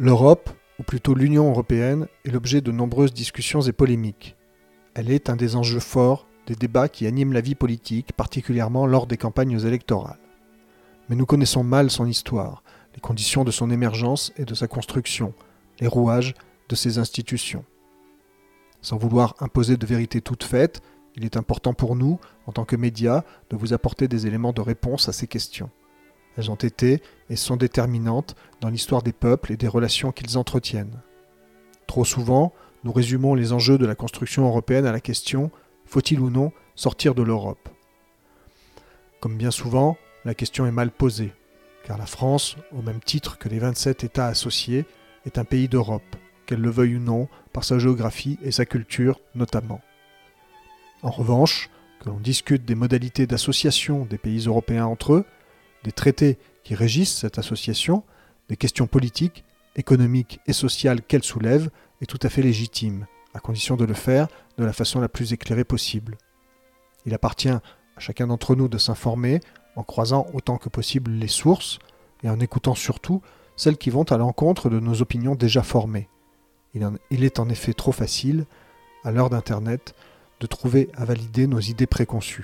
L'Europe, ou plutôt l'Union européenne, est l'objet de nombreuses discussions et polémiques. Elle est un des enjeux forts des débats qui animent la vie politique, particulièrement lors des campagnes électorales. Mais nous connaissons mal son histoire, les conditions de son émergence et de sa construction, les rouages de ses institutions. Sans vouloir imposer de vérités toutes faites, il est important pour nous, en tant que médias, de vous apporter des éléments de réponse à ces questions. Elles ont été et sont déterminantes dans l'histoire des peuples et des relations qu'ils entretiennent. Trop souvent, nous résumons les enjeux de la construction européenne à la question « faut-il ou non sortir de l'Europe ?» Comme bien souvent, la question est mal posée, car la France, au même titre que les 27 États associés, est un pays d'Europe, qu'elle le veuille ou non, par sa géographie et sa culture notamment. En revanche, que l'on discute des modalités d'association des pays européens entre eux, des traités qui régissent cette association, des questions politiques, économiques et sociales qu'elle soulève, est tout à fait légitime, à condition de le faire de la façon la plus éclairée possible. Il appartient à chacun d'entre nous de s'informer en croisant autant que possible les sources et en écoutant surtout celles qui vont à l'encontre de nos opinions déjà formées. Il est en effet trop facile, à l'heure d'Internet, de trouver à valider nos idées préconçues.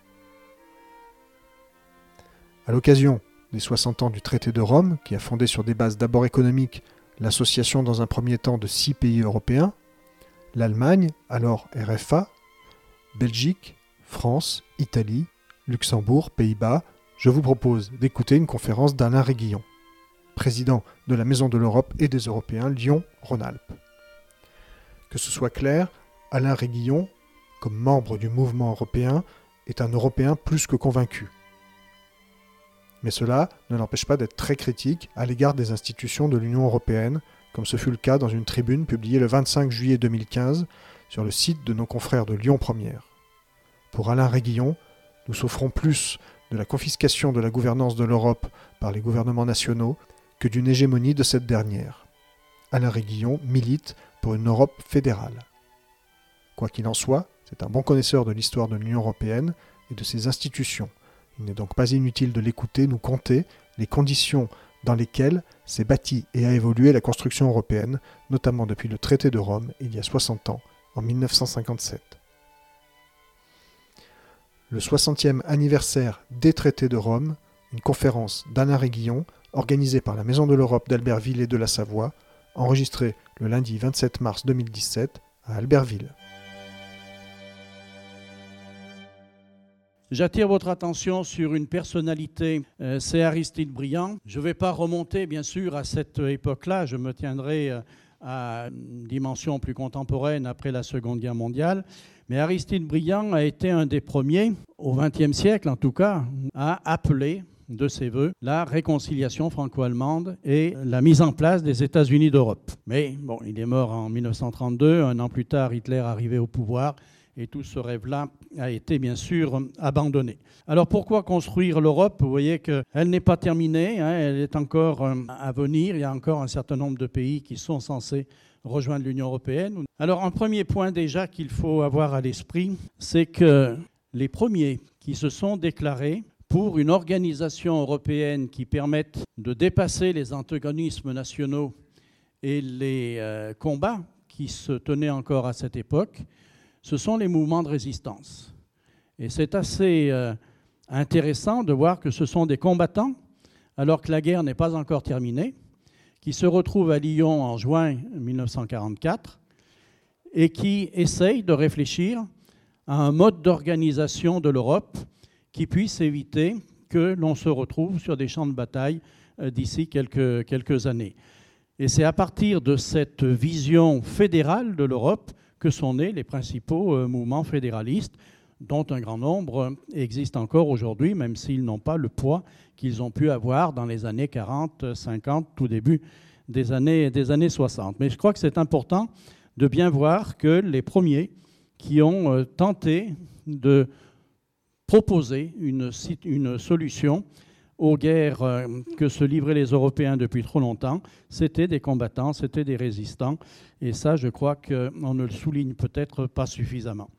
À l'occasion des 60 ans du traité de Rome, qui a fondé sur des bases d'abord économiques l'association dans un premier temps de 6 pays européens, l'Allemagne, alors RFA, Belgique, France, Italie, Luxembourg, Pays-Bas, je vous propose d'écouter une conférence d'Alain Réguillon, président de la Maison de l'Europe et des Européens Lyon-Rhône-Alpes. Que ce soit clair, Alain Réguillon, comme membre du mouvement européen, est un Européen plus que convaincu. Mais cela ne l'empêche pas d'être très critique à l'égard des institutions de l'Union européenne, comme ce fut le cas dans une tribune publiée le 25 juillet 2015 sur le site de nos confrères de Lyon Première. Pour Alain Réguillon, nous souffrons plus de la confiscation de la gouvernance de l'Europe par les gouvernements nationaux que d'une hégémonie de cette dernière. Alain Réguillon milite pour une Europe fédérale. Quoi qu'il en soit, c'est un bon connaisseur de l'histoire de l'Union européenne et de ses institutions. Il n'est donc pas inutile de l'écouter nous conter les conditions dans lesquelles s'est bâtie et a évolué la construction européenne, notamment depuis le traité de Rome il y a 60 ans, en 1957. Le 60e anniversaire des traités de Rome, une conférence d'Alain Réguillon, organisée par la Maison de l'Europe d'Albertville et de la Savoie, enregistrée le lundi 27 mars 2017 à Albertville. J'attire votre attention sur une personnalité, c'est Aristide Briand. Je ne vais pas remonter, bien sûr, à cette époque-là. Je me tiendrai à une dimension plus contemporaine après la Seconde Guerre mondiale. Mais Aristide Briand a été un des premiers, au XXe siècle en tout cas, à appeler de ses voeux la réconciliation franco-allemande et la mise en place des États-Unis d'Europe. Mais bon, il est mort en 1932, un an plus tard, Hitler arrivé au pouvoir, et tout ce rêve-là a été bien sûr abandonné. Alors pourquoi construire l'Europe ? Vous voyez qu'elle n'est pas terminée, elle est encore à venir. Il y a encore un certain nombre de pays qui sont censés rejoindre l'Union européenne. Alors un premier point déjà qu'il faut avoir à l'esprit, c'est que les premiers qui se sont déclarés pour une organisation européenne qui permette de dépasser les antagonismes nationaux et les combats qui se tenaient encore à cette époque, ce sont les mouvements de résistance. Et c'est assez intéressant de voir que ce sont des combattants, alors que la guerre n'est pas encore terminée, qui se retrouvent à Lyon en juin 1944 et qui essayent de réfléchir à un mode d'organisation de l'Europe qui puisse éviter que l'on se retrouve sur des champs de bataille d'ici quelques années. Et c'est à partir de cette vision fédérale de l'Europe que sont nés les principaux mouvements fédéralistes, dont un grand nombre existent encore aujourd'hui, même s'ils n'ont pas le poids qu'ils ont pu avoir dans les années 40, 50, tout début des années 60. Mais je crois que c'est important de bien voir que les premiers qui ont tenté de proposer une solution aux guerres que se livraient les Européens depuis trop longtemps, c'était des combattants, c'était des résistants. Et ça, je crois qu'on ne le souligne peut-être pas suffisamment.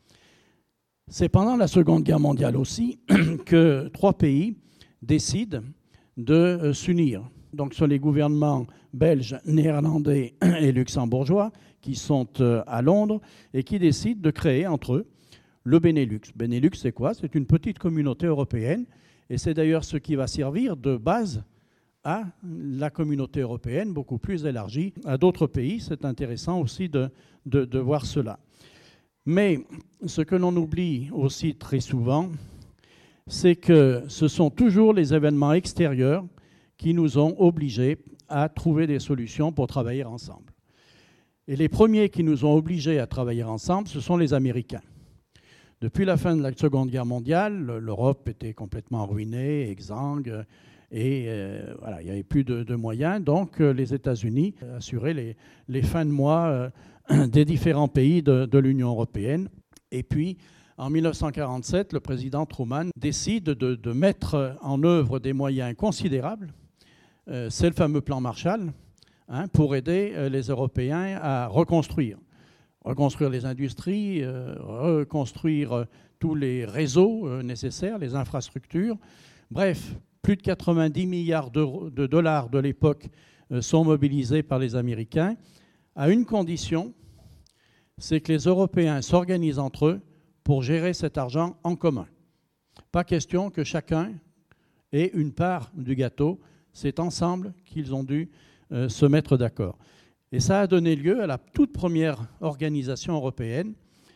C'est pendant la Seconde Guerre mondiale aussi que 3 pays décident de s'unir. Donc ce sont les gouvernements belges, néerlandais et luxembourgeois qui sont à Londres et qui décident de créer entre eux le Benelux. Benelux, c'est quoi? C'est une petite communauté européenne et c'est d'ailleurs ce qui va servir de base à la communauté européenne beaucoup plus élargie à d'autres pays. C'est intéressant aussi de voir cela. Mais ce que l'on oublie aussi très souvent, c'est que ce sont toujours les événements extérieurs qui nous ont obligés à trouver des solutions pour travailler ensemble. Et les premiers qui nous ont obligés à travailler ensemble, ce sont les Américains. Depuis la fin de la Seconde Guerre mondiale, l'Europe était complètement ruinée, exsangue, et voilà, il n'y avait plus de moyens. Donc les États-Unis assuraient les fins de mois des différents pays de l'Union européenne. Et puis, en 1947, le président Truman décide de mettre en œuvre des moyens considérables. C'est le fameux plan Marshall, pour aider les Européens à reconstruire les industries, reconstruire tous les réseaux nécessaires, les infrastructures. Bref, plus de 90 milliards de dollars de l'époque sont mobilisés par les Américains, à une condition, c'est que les Européens s'organisent entre eux pour gérer cet argent en commun. Pas question que chacun ait une part du gâteau, c'est ensemble qu'ils ont dû se mettre d'accord. Et ça a donné lieu à la toute première organisation européenne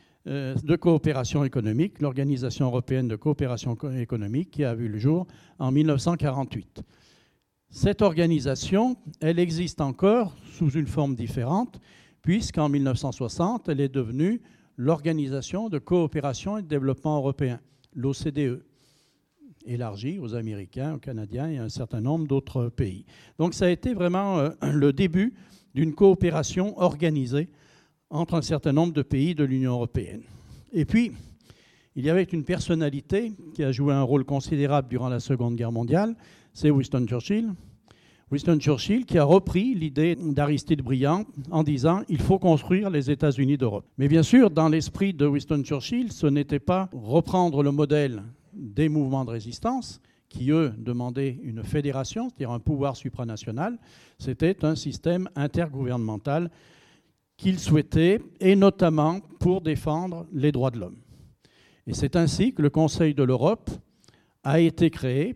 de coopération économique, l'Organisation européenne de coopération économique, qui a vu le jour en 1948. Cette organisation, elle existe encore sous une forme différente, puisqu'en 1960, elle est devenue l'Organisation de coopération et de développement européen, l'OCDE, élargie aux Américains, aux Canadiens et à un certain nombre d'autres pays. Donc ça a été vraiment le début d'une coopération organisée entre un certain nombre de pays de l'Union européenne. Et puis, il y avait une personnalité qui a joué un rôle considérable durant la Seconde Guerre mondiale, c'est Winston Churchill. Winston Churchill qui a repris l'idée d'Aristide Briand en disant « il faut construire les États-Unis d'Europe ». Mais bien sûr, dans l'esprit de Winston Churchill, ce n'était pas reprendre le modèle des mouvements de résistance, qui, eux, demandaient une fédération, c'est-à-dire un pouvoir supranational. C'était un système intergouvernemental qu'il souhaitait, et notamment pour défendre les droits de l'homme. Et c'est ainsi que le Conseil de l'Europe a été créé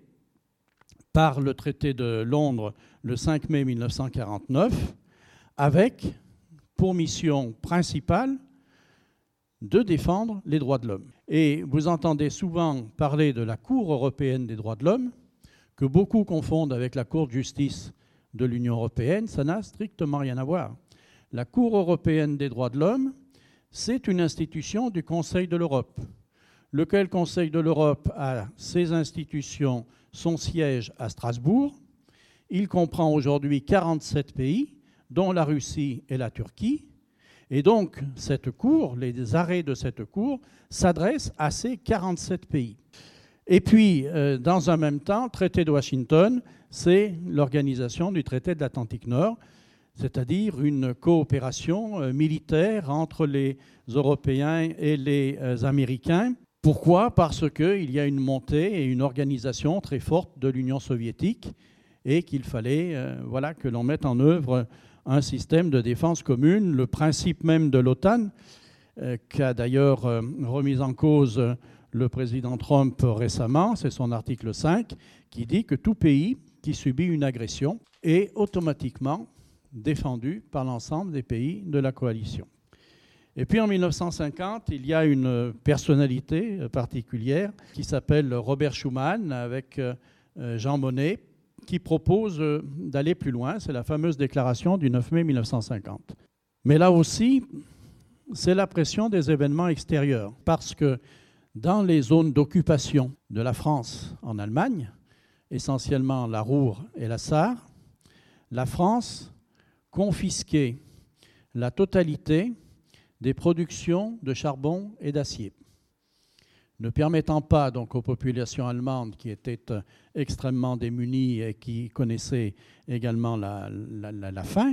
par le traité de Londres le 5 mai 1949, avec pour mission principale de défendre les droits de l'homme. Et vous entendez souvent parler de la Cour européenne des droits de l'homme, que beaucoup confondent avec la Cour de justice de l'Union européenne. Ça n'a strictement rien à voir. La Cour européenne des droits de l'homme, c'est une institution du Conseil de l'Europe. Lequel Conseil de l'Europe a ses institutions, son siège à Strasbourg. Il comprend aujourd'hui 47 pays, dont la Russie et la Turquie. Et donc, cette cour, les arrêts de cette cour s'adressent à ces 47 pays. Et puis, dans un même temps, le traité de Washington, c'est l'organisation du traité de l'Atlantique Nord, c'est-à-dire une coopération militaire entre les Européens et les Américains. Pourquoi? Parce qu'il y a une montée et une organisation très forte de l'Union soviétique et qu'il fallait que l'on mette en œuvre un système de défense commune, le principe même de l'OTAN, qu'a d'ailleurs remis en cause le président Trump récemment, c'est son article 5, qui dit que tout pays qui subit une agression est automatiquement défendu par l'ensemble des pays de la coalition. Et puis en 1950, il y a une personnalité particulière qui s'appelle Robert Schuman avec Jean Monnet, qui propose d'aller plus loin. C'est la fameuse déclaration du 9 mai 1950. Mais là aussi, c'est la pression des événements extérieurs, parce que dans les zones d'occupation de la France en Allemagne, essentiellement la Ruhr et la Sarre, la France confisquait la totalité des productions de charbon et d'acier, ne permettant pas donc aux populations allemandes qui étaient extrêmement démunies et qui connaissaient également la faim,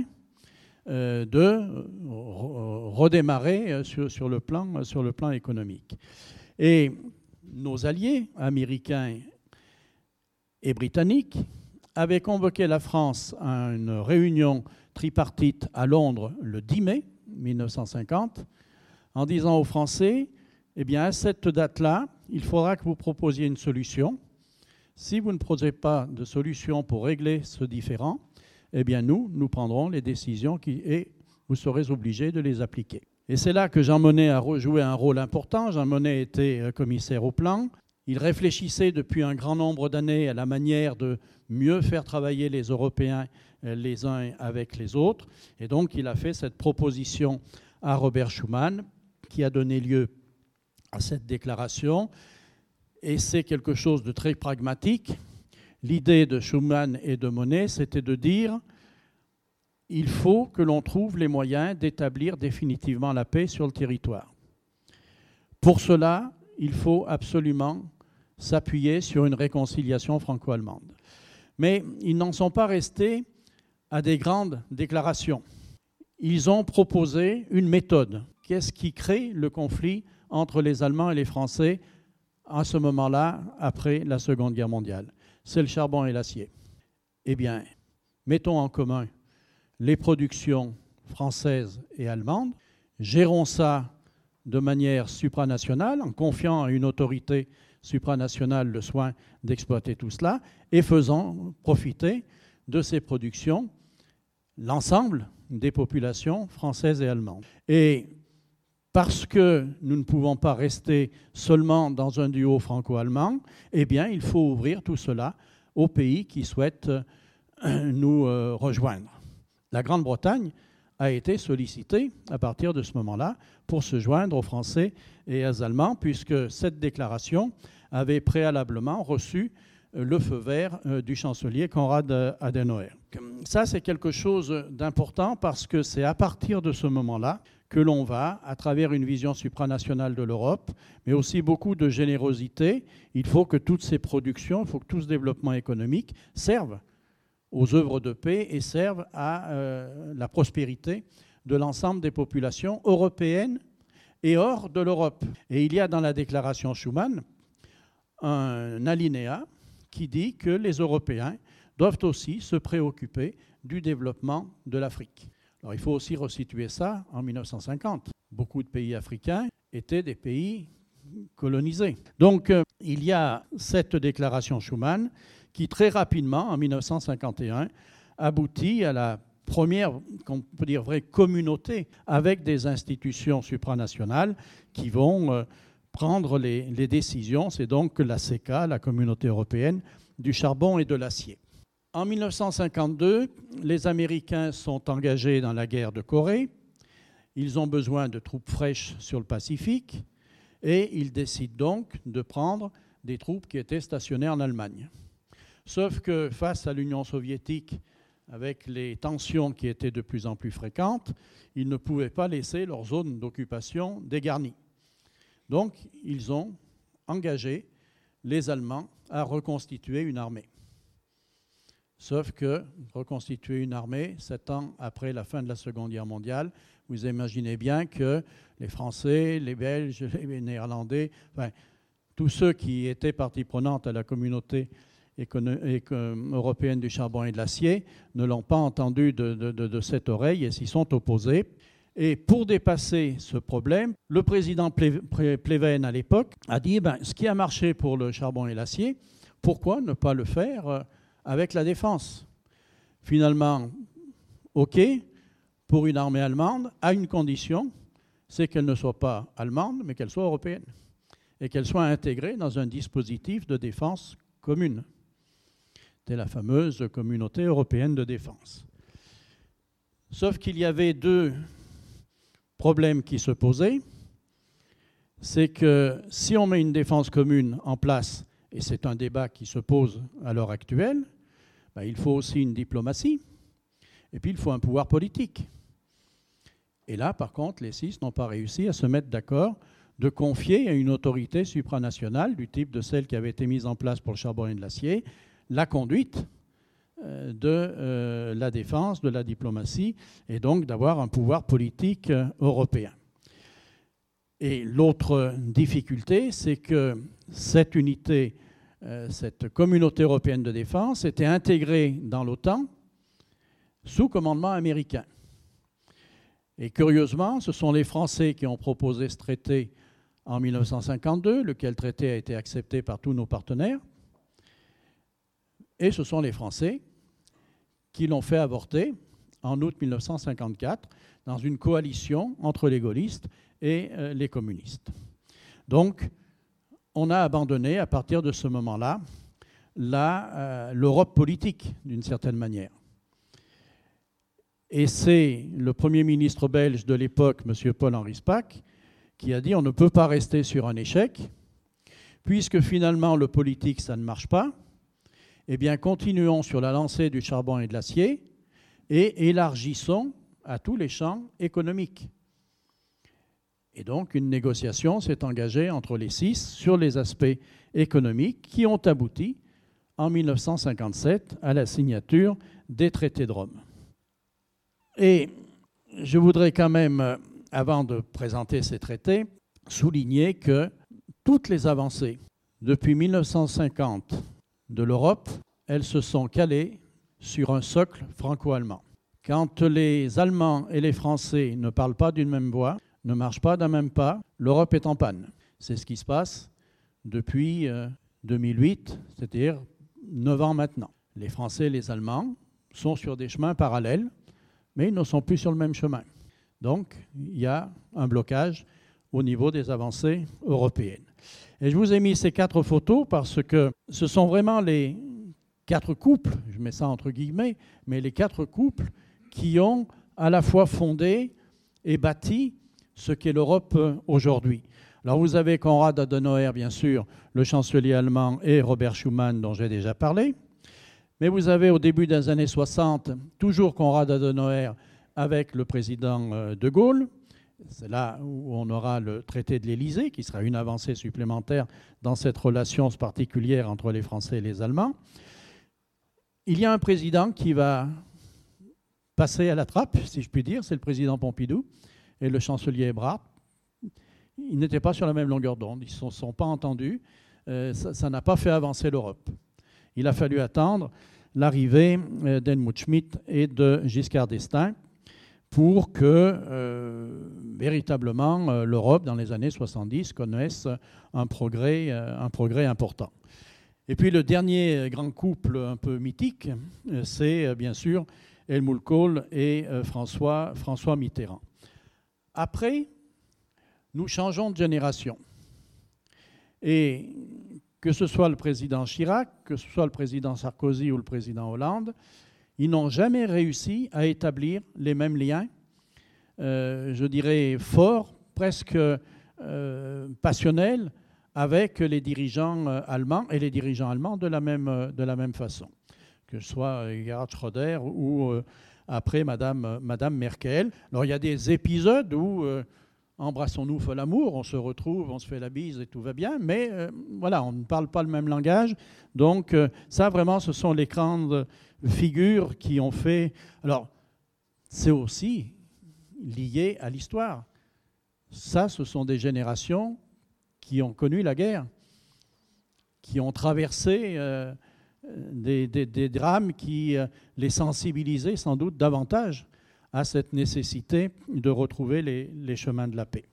de redémarrer sur le plan économique. Et nos alliés américains et britanniques avait convoqué la France à une réunion tripartite à Londres le 10 mai 1950 en disant aux Français, eh bien, à cette date-là, il faudra que vous proposiez une solution. Si vous ne proposez pas de solution pour régler ce différend, eh bien, nous prendrons les décisions et vous serez obligés de les appliquer. Et c'est là que Jean Monnet a joué un rôle important. Jean Monnet était commissaire au plan. Il réfléchissait depuis un grand nombre d'années à la manière de mieux faire travailler les Européens les uns avec les autres. Et donc, il a fait cette proposition à Robert Schuman qui a donné lieu à cette déclaration. Et c'est quelque chose de très pragmatique. L'idée de Schuman et de Monnet, c'était de dire il faut que l'on trouve les moyens d'établir définitivement la paix sur le territoire. Pour cela, il faut absolument s'appuyer sur une réconciliation franco-allemande. Mais ils n'en sont pas restés à des grandes déclarations. Ils ont proposé une méthode. Qu'est-ce qui crée le conflit entre les Allemands et les Français à ce moment-là, après la Seconde Guerre mondiale? C'est le charbon et l'acier. Eh bien, mettons en commun les productions françaises et allemandes, gérons ça de manière supranationale, en confiant à une autorité supranationale le soin d'exploiter tout cela, et faisant profiter de ces productions l'ensemble des populations françaises et allemandes. Et parce que nous ne pouvons pas rester seulement dans un duo franco-allemand, eh bien, il faut ouvrir tout cela aux pays qui souhaitent nous rejoindre. La Grande-Bretagne a été sollicitée à partir de ce moment-là pour se joindre aux Français et aux Allemands, puisque cette déclaration avait préalablement reçu le feu vert du chancelier Konrad Adenauer. Ça, c'est quelque chose d'important parce que c'est à partir de ce moment-là que l'on va, à travers une vision supranationale de l'Europe, mais aussi beaucoup de générosité, il faut que toutes ces productions, il faut que tout ce développement économique serve aux œuvres de paix et servent à la prospérité de l'ensemble des populations européennes et hors de l'Europe. Et il y a dans la déclaration Schuman un alinéa qui dit que les Européens doivent aussi se préoccuper du développement de l'Afrique. Alors il faut aussi resituer ça en 1950. Beaucoup de pays africains étaient des pays colonisés. Donc il y a cette déclaration Schuman qui très rapidement, en 1951, aboutit à la première, qu'on peut dire, vraie communauté avec des institutions supranationales qui vont prendre les décisions. C'est donc la CECA, la Communauté européenne du charbon et de l'acier. En 1952, les Américains sont engagés dans la guerre de Corée. Ils ont besoin de troupes fraîches sur le Pacifique et ils décident donc de prendre des troupes qui étaient stationnées en Allemagne. Sauf que face à l'Union soviétique, avec les tensions qui étaient de plus en plus fréquentes, ils ne pouvaient pas laisser leur zone d'occupation dégarnie. Donc, ils ont engagé les Allemands à reconstituer une armée. Sauf que reconstituer une armée, 7 ans après la fin de la Seconde Guerre mondiale, vous imaginez bien que les Français, les Belges, les Néerlandais, enfin, tous ceux qui étaient partie prenante à la communauté européenne du charbon et de l'acier ne l'ont pas entendu de cette oreille et s'y sont opposés. Et pour dépasser ce problème, le président Pleven à l'époque a dit ce qui a marché pour le charbon et l'acier, pourquoi ne pas le faire avec la défense? Finalement, OK, pour une armée allemande, à une condition, c'est qu'elle ne soit pas allemande, mais qu'elle soit européenne et qu'elle soit intégrée dans un dispositif de défense commune. C'était la fameuse communauté européenne de défense. Sauf qu'il y avait 2 problèmes qui se posaient. C'est que si on met une défense commune en place, et c'est un débat qui se pose à l'heure actuelle, il faut aussi une diplomatie, et puis il faut un pouvoir politique. Et là, par contre, les 6 n'ont pas réussi à se mettre d'accord de confier à une autorité supranationale, du type de celle qui avait été mise en place pour le charbon et de l'acier, la conduite de la défense, de la diplomatie, et donc d'avoir un pouvoir politique européen. Et l'autre difficulté, c'est que cette unité cette communauté européenne de défense était intégrée dans l'OTAN sous commandement américain. Et curieusement, ce sont les Français qui ont proposé ce traité en 1952, lequel traité a été accepté par tous nos partenaires. Et ce sont les Français qui l'ont fait avorter en août 1954 dans une coalition entre les gaullistes et les communistes. Donc, on a abandonné à partir de ce moment-là l'Europe politique, d'une certaine manière. Et c'est le Premier ministre belge de l'époque, M. Paul-Henri Spaak, qui a dit on ne peut pas rester sur un échec, puisque finalement le politique, ça ne marche pas, eh bien continuons sur la lancée du charbon et de l'acier et élargissons à tous les champs économiques. Et donc une négociation s'est engagée entre les 6 sur les aspects économiques qui ont abouti en 1957 à la signature des traités de Rome. Et je voudrais quand même, avant de présenter ces traités, souligner que toutes les avancées depuis 1950 de l'Europe, elles se sont calées sur un socle franco-allemand. Quand les Allemands et les Français ne parlent pas d'une même voix, ne marchent pas d'un même pas, l'Europe est en panne. C'est ce qui se passe depuis 2008, c'est-à-dire 9 ans maintenant. Les Français et les Allemands sont sur des chemins parallèles, mais ils ne sont plus sur le même chemin. Donc, il y a un blocage au niveau des avancées européennes. Et je vous ai mis ces 4 photos parce que ce sont vraiment les 4 couples, je mets ça entre guillemets, mais les 4 couples qui ont à la fois fondé et bâti ce qu'est l'Europe aujourd'hui. Alors vous avez Konrad Adenauer, bien sûr, le chancelier allemand, et Robert Schuman, dont j'ai déjà parlé. Mais vous avez au début des années 60, toujours Konrad Adenauer avec le président de Gaulle. C'est là où on aura le traité de l'Élysée, qui sera une avancée supplémentaire dans cette relation particulière entre les Français et les Allemands. Il y a un président qui va passer à la trappe, si je puis dire, c'est le président Pompidou et le chancelier Ebrard. Ils n'étaient pas sur la même longueur d'onde, ils ne se sont pas entendus, ça n'a pas fait avancer l'Europe. Il a fallu attendre l'arrivée d'Helmut Schmidt et de Giscard d'Estaing pour que véritablement l'Europe, dans les années 70, connaisse un progrès important. Et puis le dernier grand couple un peu mythique, c'est bien sûr Helmut Kohl et François Mitterrand. Après, nous changeons de génération. Et que ce soit le président Chirac, que ce soit le président Sarkozy ou le président Hollande, ils n'ont jamais réussi à établir les mêmes liens, je dirais forts, presque passionnels, avec les dirigeants allemands et les dirigeants allemands de la même façon, que ce soit Gerhard Schröder ou après Madame Merkel. Alors il y a des épisodes où embrassons-nous, fol amour, on se retrouve, on se fait la bise et tout va bien, mais voilà, on ne parle pas le même langage. Donc ça vraiment, ce sont les grandes figures qui ont fait... Alors c'est aussi lié à l'histoire. Ça, ce sont des générations qui ont connu la guerre, qui ont traversé des drames qui les sensibilisaient sans doute davantage à cette nécessité de retrouver les chemins de la paix.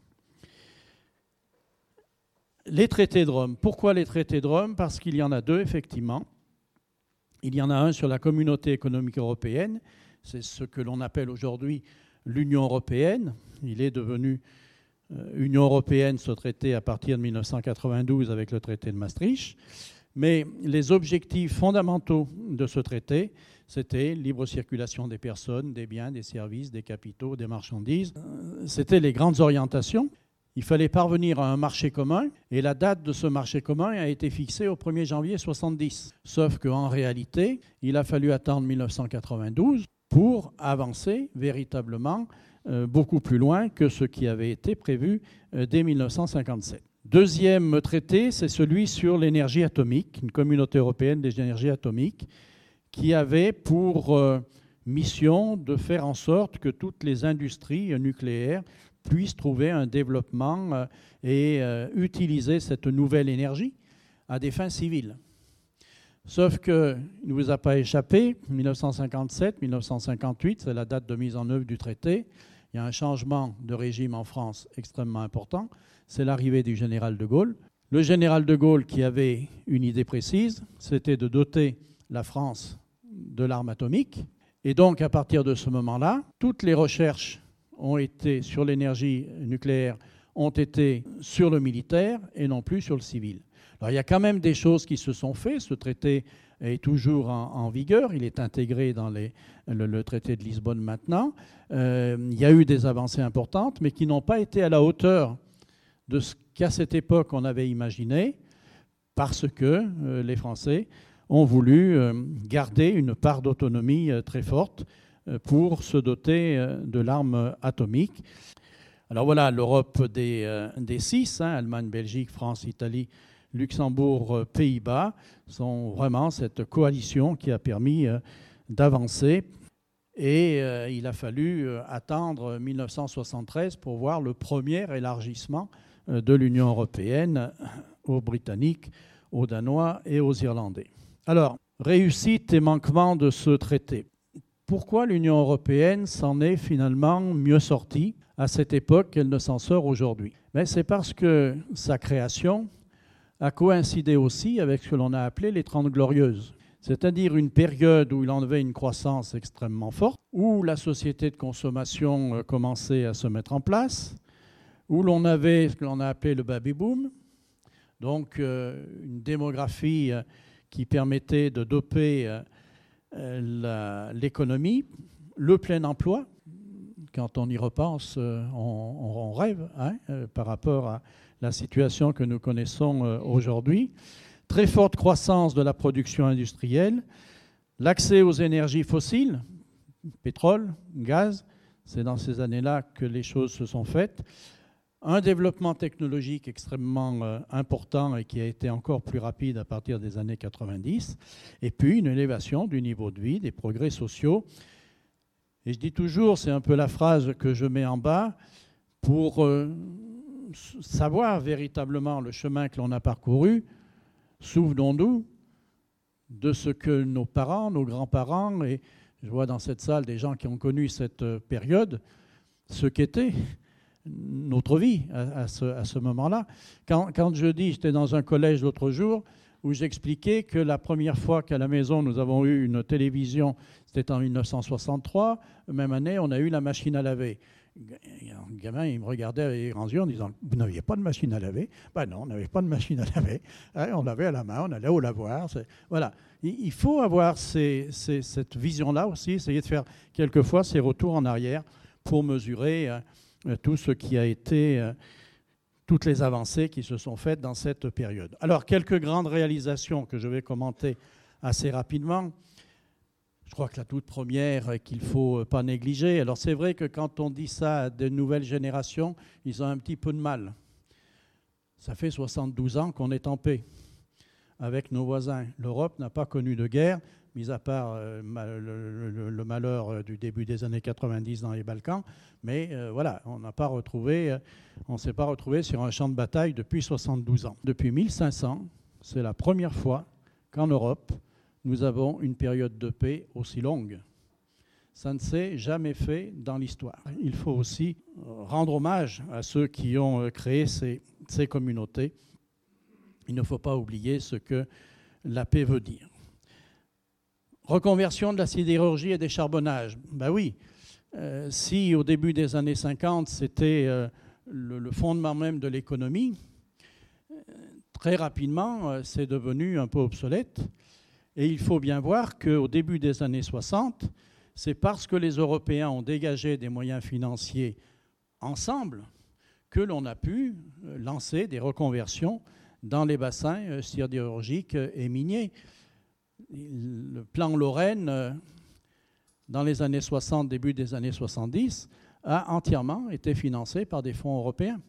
Les traités de Rome. Pourquoi les traités de Rome? Parce qu'il y en a 2, effectivement. Il y en a un sur la communauté économique européenne, c'est ce que l'on appelle aujourd'hui l'Union européenne. Il est devenu Union européenne, ce traité, à partir de 1992 avec le traité de Maastricht. Mais les objectifs fondamentaux de ce traité, c'était libre circulation des personnes, des biens, des services, des capitaux, des marchandises. C'était les grandes orientations. Il fallait parvenir à un marché commun et la date de ce marché commun a été fixée au 1er janvier 1970. Sauf qu'en réalité, il a fallu attendre 1992 pour avancer véritablement beaucoup plus loin que ce qui avait été prévu dès 1957. Deuxième traité, c'est celui sur l'énergie atomique, une communauté européenne des énergies atomiques, qui avait pour mission de faire en sorte que toutes les industries nucléaires puissent trouver un développement et utiliser cette nouvelle énergie à des fins civiles. Sauf qu'il ne vous a pas échappé, 1957, 1958, c'est la date de mise en œuvre du traité. Il y a un changement de régime en France extrêmement important. C'est l'arrivée du général de Gaulle. Le général de Gaulle qui avait une idée précise, c'était de doter la France de l'arme atomique. Et donc, à partir de ce moment-là, toutes les recherches ont été sur l'énergie nucléaire ont été sur le militaire et non plus sur le civil. Alors, il y a quand même des choses qui se sont faites. Ce traité est toujours en vigueur. Il est intégré dans le traité de Lisbonne maintenant. Il y a eu des avancées importantes, mais qui n'ont pas été à la hauteur de ce qu'à cette époque on avait imaginé, parce que les Français ont voulu garder une part d'autonomie très forte pour se doter de l'arme atomique. Alors voilà, l'Europe des six, Allemagne, Belgique, France, Italie, Luxembourg, Pays-Bas, sont vraiment cette coalition qui a permis d'avancer. Et il a fallu attendre 1973 pour voir le premier élargissement de l'Union européenne aux Britanniques, aux Danois et aux Irlandais. Alors, réussite et manquement de ce traité. Pourquoi l'Union européenne s'en est finalement mieux sortie à cette époque qu'elle ne s'en sort aujourd'hui? C'est parce que sa création a coïncidé aussi avec ce que l'on a appelé les 30 Glorieuses, c'est-à-dire une période où il en avait une croissance extrêmement forte, où la société de consommation commençait à se mettre en place, où l'on avait ce que l'on a appelé le baby-boom, donc une démographie qui permettait de doper l'économie, le plein emploi. Quand on y repense, on rêve par rapport à la situation que nous connaissons aujourd'hui. Très forte croissance de la production industrielle, l'accès aux énergies fossiles, pétrole, gaz, c'est dans ces années-là que les choses se sont faites. Un développement technologique extrêmement important et qui a été encore plus rapide à partir des années 90, et puis une élévation du niveau de vie, des progrès sociaux. Et je dis toujours, c'est un peu la phrase que je mets en bas, pour savoir véritablement le chemin que l'on a parcouru, souvenons-nous de ce que nos parents, nos grands-parents, et je vois dans cette salle des gens qui ont connu cette période, ce qu'était notre vie à ce moment-là. Quand je dis, j'étais dans un collège l'autre jour où j'expliquais que la première fois qu'à la maison nous avons eu une télévision, c'était en 1963, même année, on a eu la machine à laver. Un gamin, il me regardait avec les grands yeux en disant « Vous n'aviez pas de machine à laver ?» Ben non, on n'avait pas de machine à laver. On lavait à la main, on allait au lavoir. Voilà. Il faut avoir cette vision-là aussi, essayer de faire quelquefois ces retours en arrière pour mesurer tout ce qui a été, toutes les avancées qui se sont faites dans cette période. Alors, quelques grandes réalisations que je vais commenter assez rapidement. Je crois que la toute première qu'il ne faut pas négliger, alors c'est vrai que quand on dit ça à de nouvelles générations, ils ont un petit peu de mal. Ça fait 72 ans qu'on est en paix avec nos voisins. L'Europe n'a pas connu de guerre, mis à part le malheur du début des années 90 dans les Balkans, mais voilà, on ne s'est pas retrouvé sur un champ de bataille depuis 72 ans. Depuis 1500, c'est la première fois qu'en Europe, nous avons une période de paix aussi longue. Ça ne s'est jamais fait dans l'histoire. Il faut aussi rendre hommage à ceux qui ont créé ces communautés. Il ne faut pas oublier ce que la paix veut dire. Reconversion de la sidérurgie et des charbonnages. Ben oui, si au début des années 50, c'était le fondement même de l'économie, très rapidement, c'est devenu un peu obsolète. Et il faut bien voir qu'au début des années 60, c'est parce que les Européens ont dégagé des moyens financiers ensemble que l'on a pu lancer des reconversions dans les bassins sidérurgiques et miniers. Le plan Lorraine, dans les années 60, début des années 70, a entièrement été financé par des fonds européens.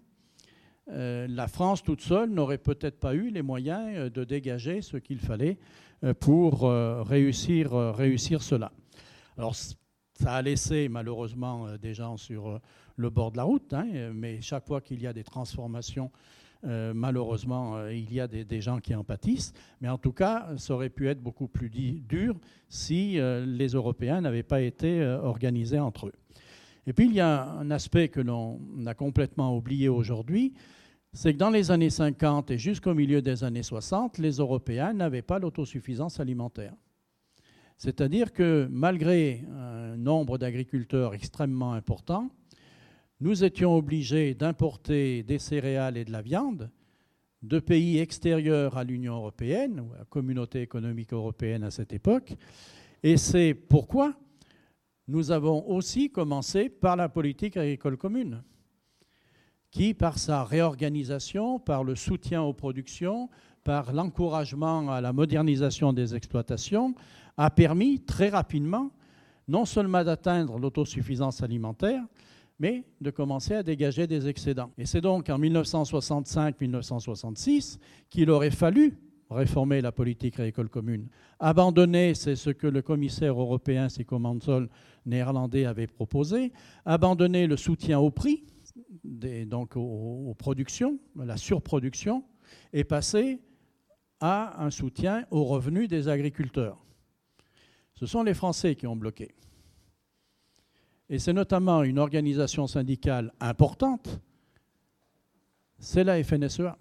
La France toute seule n'aurait peut-être pas eu les moyens de dégager ce qu'il fallait pour réussir cela. Alors, ça a laissé malheureusement des gens sur le bord de la route, mais chaque fois qu'il y a des transformations Malheureusement, il y a des gens qui en pâtissent, mais en tout cas, ça aurait pu être beaucoup plus dur si les Européens n'avaient pas été organisés entre eux. Et puis, il y a un aspect que l'on a complètement oublié aujourd'hui, c'est que dans les années 50 et jusqu'au milieu des années 60, les Européens n'avaient pas l'autosuffisance alimentaire. C'est-à-dire que malgré un nombre d'agriculteurs extrêmement important, nous étions obligés d'importer des céréales et de la viande de pays extérieurs à l'Union européenne, ou à la Communauté économique européenne à cette époque. Et c'est pourquoi nous avons aussi commencé par la politique agricole commune, qui, par sa réorganisation, par le soutien aux productions, par l'encouragement à la modernisation des exploitations, a permis très rapidement non seulement d'atteindre l'autosuffisance alimentaire, mais de commencer à dégager des excédents. Et c'est donc en 1965-1966 qu'il aurait fallu réformer la politique agricole commune. Abandonner, c'est ce que le commissaire européen Seko Mansol néerlandais avait proposé, abandonner le soutien au prix, donc aux productions, la surproduction, et passer à un soutien aux revenus des agriculteurs. Ce sont les Français qui ont bloqué. Et c'est notamment une organisation syndicale importante, c'est la FNSEA.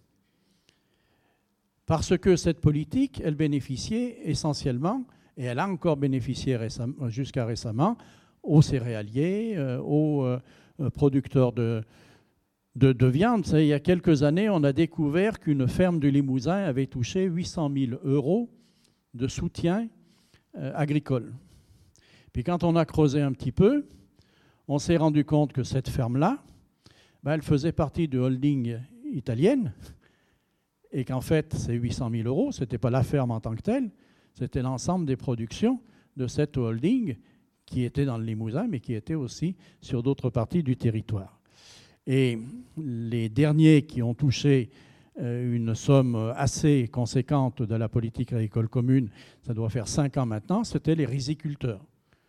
Parce que cette politique, elle bénéficiait essentiellement, et elle a encore bénéficié jusqu'à récemment, aux céréaliers, aux producteurs de viande. Il y a quelques années, on a découvert qu'une ferme du Limousin avait touché 800 000 € de soutien agricole. Puis quand on a creusé un petit peu, on s'est rendu compte que cette ferme-là, elle faisait partie de holding italienne, et qu'en fait, ces 800 000 €, ce n'était pas la ferme en tant que telle, c'était l'ensemble des productions de cette holding qui était dans le Limousin, mais qui était aussi sur d'autres parties du territoire. Et les derniers qui ont touché une somme assez conséquente de la politique agricole commune, ça doit faire 5 ans maintenant, c'était les riziculteurs.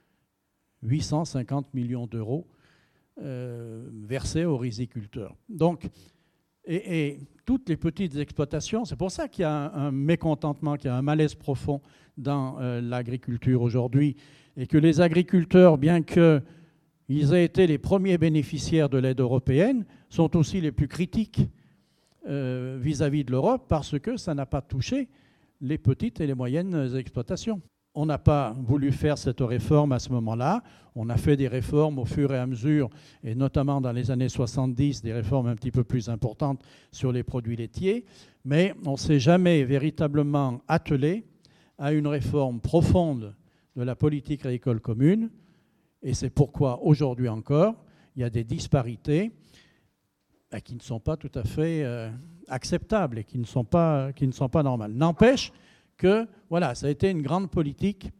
850 millions d'euros versés aux riziculteurs. Donc, et toutes les petites exploitations, c'est pour ça qu'il y a un mécontentement, qu'il y a un malaise profond dans l'agriculture aujourd'hui, et que les agriculteurs, bien qu'ils aient été les premiers bénéficiaires de l'aide européenne, sont aussi les plus critiques vis-à-vis de l'Europe, parce que ça n'a pas touché les petites et les moyennes exploitations. On n'a pas voulu faire cette réforme à ce moment-là. On a fait des réformes au fur et à mesure, et notamment dans les années 70, des réformes un petit peu plus importantes sur les produits laitiers, mais on ne s'est jamais véritablement attelé à une réforme profonde de la politique agricole commune, et c'est pourquoi aujourd'hui encore, il y a des disparités qui ne sont pas tout à fait acceptables et qui ne sont pas normales. N'empêche que voilà, ça a été une grande politique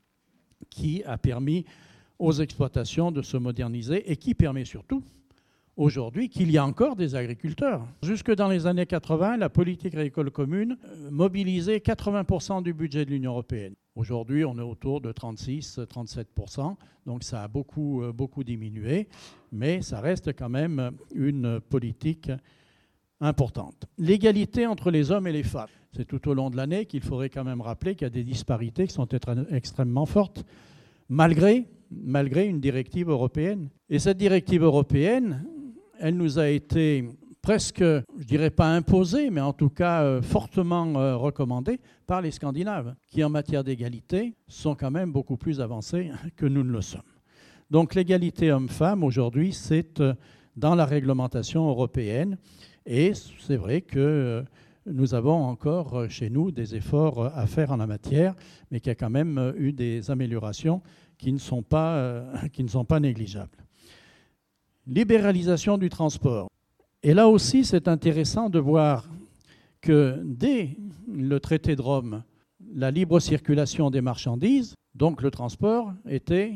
qui a permis aux exploitations de se moderniser et qui permet surtout aujourd'hui qu'il y a encore des agriculteurs. Jusque dans les années 80, la politique agricole commune mobilisait 80% du budget de l'Union européenne. Aujourd'hui, on est autour de 36-37%, donc ça a beaucoup diminué, mais ça reste quand même une politique importante. L'égalité entre les hommes et les femmes. C'est tout au long de l'année qu'il faudrait quand même rappeler qu'il y a des disparités qui sont extrêmement fortes, malgré une directive européenne. Et cette directive européenne, elle nous a été presque, je dirais pas imposée, mais en tout cas fortement recommandée par les Scandinaves, qui en matière d'égalité sont quand même beaucoup plus avancés que nous ne le sommes. Donc l'égalité homme-femme, aujourd'hui, c'est dans la réglementation européenne. Et c'est vrai que nous avons encore chez nous des efforts à faire en la matière, mais qu'il y a quand même eu des améliorations qui ne sont pas négligeables. Libéralisation du transport. Et là aussi, c'est intéressant de voir que dès le traité de Rome, la libre circulation des marchandises, donc le transport, était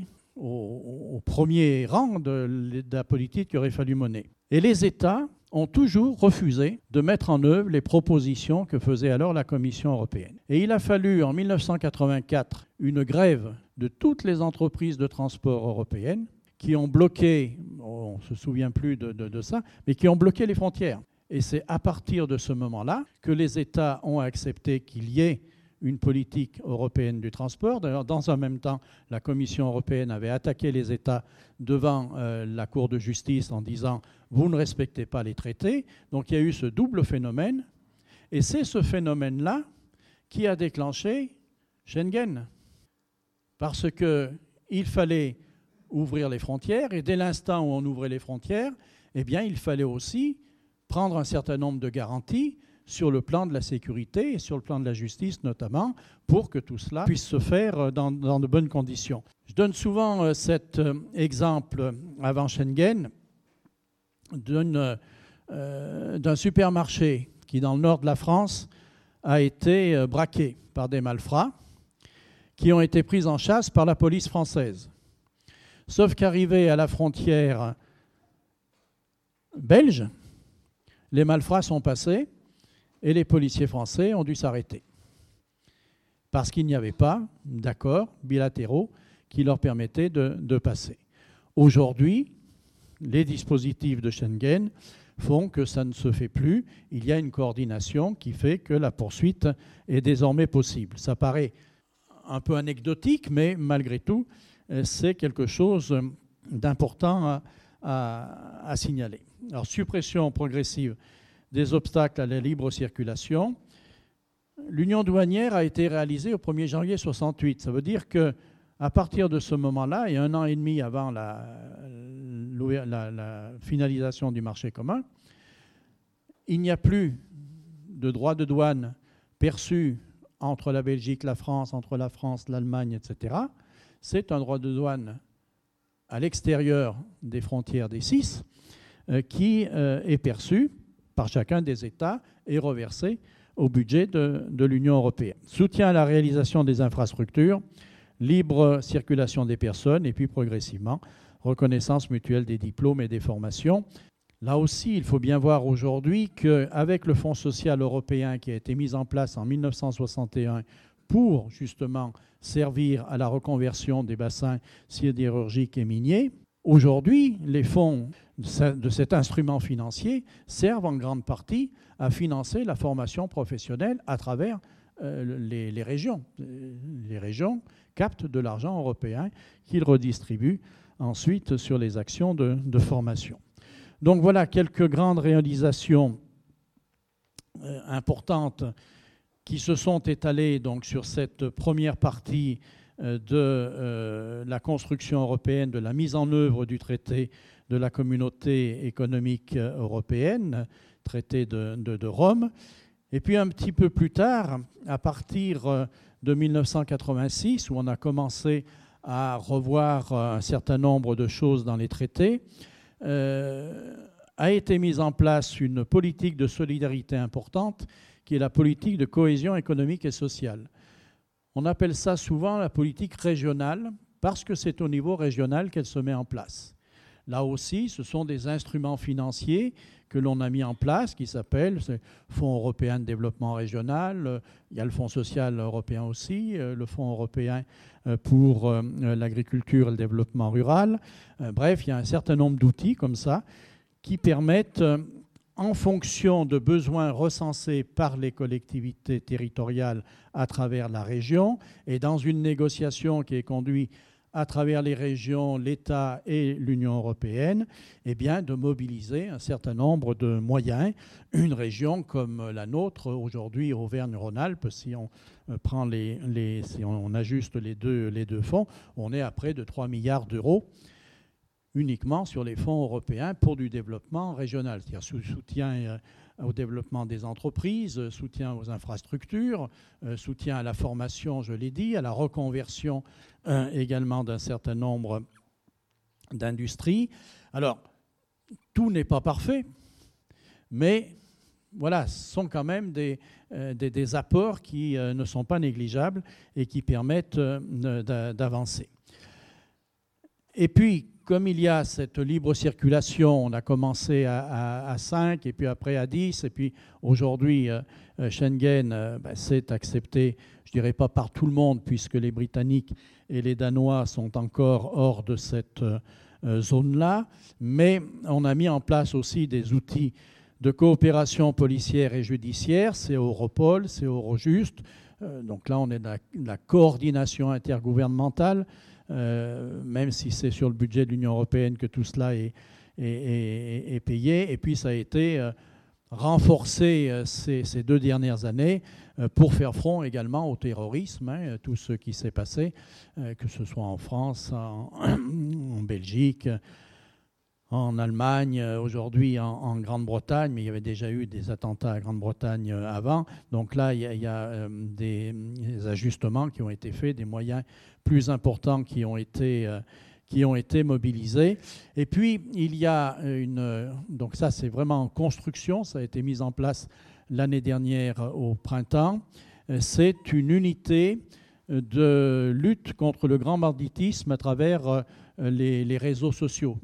au premier rang de la politique qu'il aurait fallu mener. Et les États ont toujours refusé de mettre en œuvre les propositions que faisait alors la Commission européenne. Et il a fallu, en 1984, une grève de toutes les entreprises de transport européennes qui ont bloqué, on ne se souvient plus de ça, mais qui ont bloqué les frontières. Et c'est à partir de ce moment-là que les États ont accepté qu'il y ait une politique européenne du transport. D'ailleurs, dans un même temps, la Commission européenne avait attaqué les États devant la Cour de justice en disant « vous ne respectez pas les traités ». Donc il y a eu ce double phénomène. Et c'est ce phénomène-là qui a déclenché Schengen. Parce qu'il fallait ouvrir les frontières, et dès l'instant où on ouvrait les frontières, eh bien, il fallait aussi prendre un certain nombre de garanties sur le plan de la sécurité et sur le plan de la justice notamment, pour que tout cela puisse se faire dans de bonnes conditions. Je donne souvent cet exemple avant Schengen d'un supermarché qui, dans le nord de la France, a été braqué par des malfrats qui ont été pris en chasse par la police française. Sauf qu'arrivés à la frontière belge, les malfrats sont passés et les policiers français ont dû s'arrêter parce qu'il n'y avait pas d'accords bilatéraux qui leur permettaient de passer. Aujourd'hui, les dispositifs de Schengen font que ça ne se fait plus. Il y a une coordination qui fait que la poursuite est désormais possible. Ça paraît un peu anecdotique, mais malgré tout, c'est quelque chose d'important à signaler. Alors, suppression progressive des obstacles à la libre circulation. L'union douanière a été réalisée au 1er janvier 1968. Ça veut dire qu'à partir de ce moment-là, et 1 an et demi avant la finalisation du marché commun, il n'y a plus de droits de douane perçus entre la Belgique, la France, entre la France, l'Allemagne, etc. C'est un droit de douane à l'extérieur des frontières des 6 qui est perçu par chacun des États et reversé au budget de l'Union européenne. Soutien à la réalisation des infrastructures, libre circulation des personnes et puis progressivement reconnaissance mutuelle des diplômes et des formations. Là aussi, il faut bien voir aujourd'hui qu'avec le Fonds social européen qui a été mis en place en 1961 pour justement servir à la reconversion des bassins sidérurgiques et miniers, aujourd'hui, les fonds de cet instrument financier servent en grande partie à financer la formation professionnelle à travers les régions. Les régions captent de l'argent européen qu'ils redistribuent ensuite sur les actions de formation. Donc voilà quelques grandes réalisations importantes qui se sont étalées donc, sur cette première partie de la construction européenne, de la mise en œuvre du traité de la communauté économique européenne, traité de Rome. Et puis un petit peu plus tard, à partir de 1986, où on a commencé à revoir un certain nombre de choses dans les traités, a été mise en place une politique de solidarité importante, qui est la politique de cohésion économique et sociale. On appelle ça souvent la politique régionale, parce que c'est au niveau régional qu'elle se met en place. Là aussi, ce sont des instruments financiers que l'on a mis en place, qui s'appellent le Fonds européen de développement régional, il y a le Fonds social européen aussi, le Fonds européen pour l'agriculture et le développement rural. Bref, il y a un certain nombre d'outils comme ça qui permettent, en fonction de besoins recensés par les collectivités territoriales à travers la région, et dans une négociation qui est conduite à travers les régions, l'État et l'Union européenne, eh bien, de mobiliser un certain nombre de moyens. Une région comme la nôtre, aujourd'hui Auvergne-Rhône-Alpes, si on prend si on ajuste les deux fonds, on est à près de 3 milliards d'euros uniquement sur les fonds européens pour du développement régional, c'est-à-dire soutien au développement des entreprises, soutien aux infrastructures, soutien à la formation, je l'ai dit, à la reconversion également d'un certain nombre d'industries. Alors, tout n'est pas parfait, mais voilà, ce sont quand même des apports qui ne sont pas négligeables et qui permettent d'avancer. Et puis, comme il y a cette libre circulation, on a commencé à 5 et puis après à 10 et puis aujourd'hui Schengen c'est accepté, je ne dirais pas par tout le monde puisque les Britanniques et les Danois sont encore hors de cette zone-là, mais on a mis en place aussi des outils de coopération policière et judiciaire, c'est Europol, c'est Eurojust. Donc là, on est dans la coordination intergouvernementale, même si c'est sur le budget de l'Union européenne que tout cela est payé. Et puis ça a été renforcé ces 2 dernières années pour faire front également au terrorisme, tout ce qui s'est passé, que ce soit en France, en Belgique, en Allemagne, aujourd'hui en Grande-Bretagne, mais il y avait déjà eu des attentats à Grande-Bretagne avant. Donc là, il y a des ajustements qui ont été faits, des moyens plus importants qui ont été mobilisés. Et puis, il y a donc ça, c'est vraiment en construction, ça a été mis en place l'année dernière au printemps. C'est une unité de lutte contre le grand banditisme à travers les réseaux sociaux,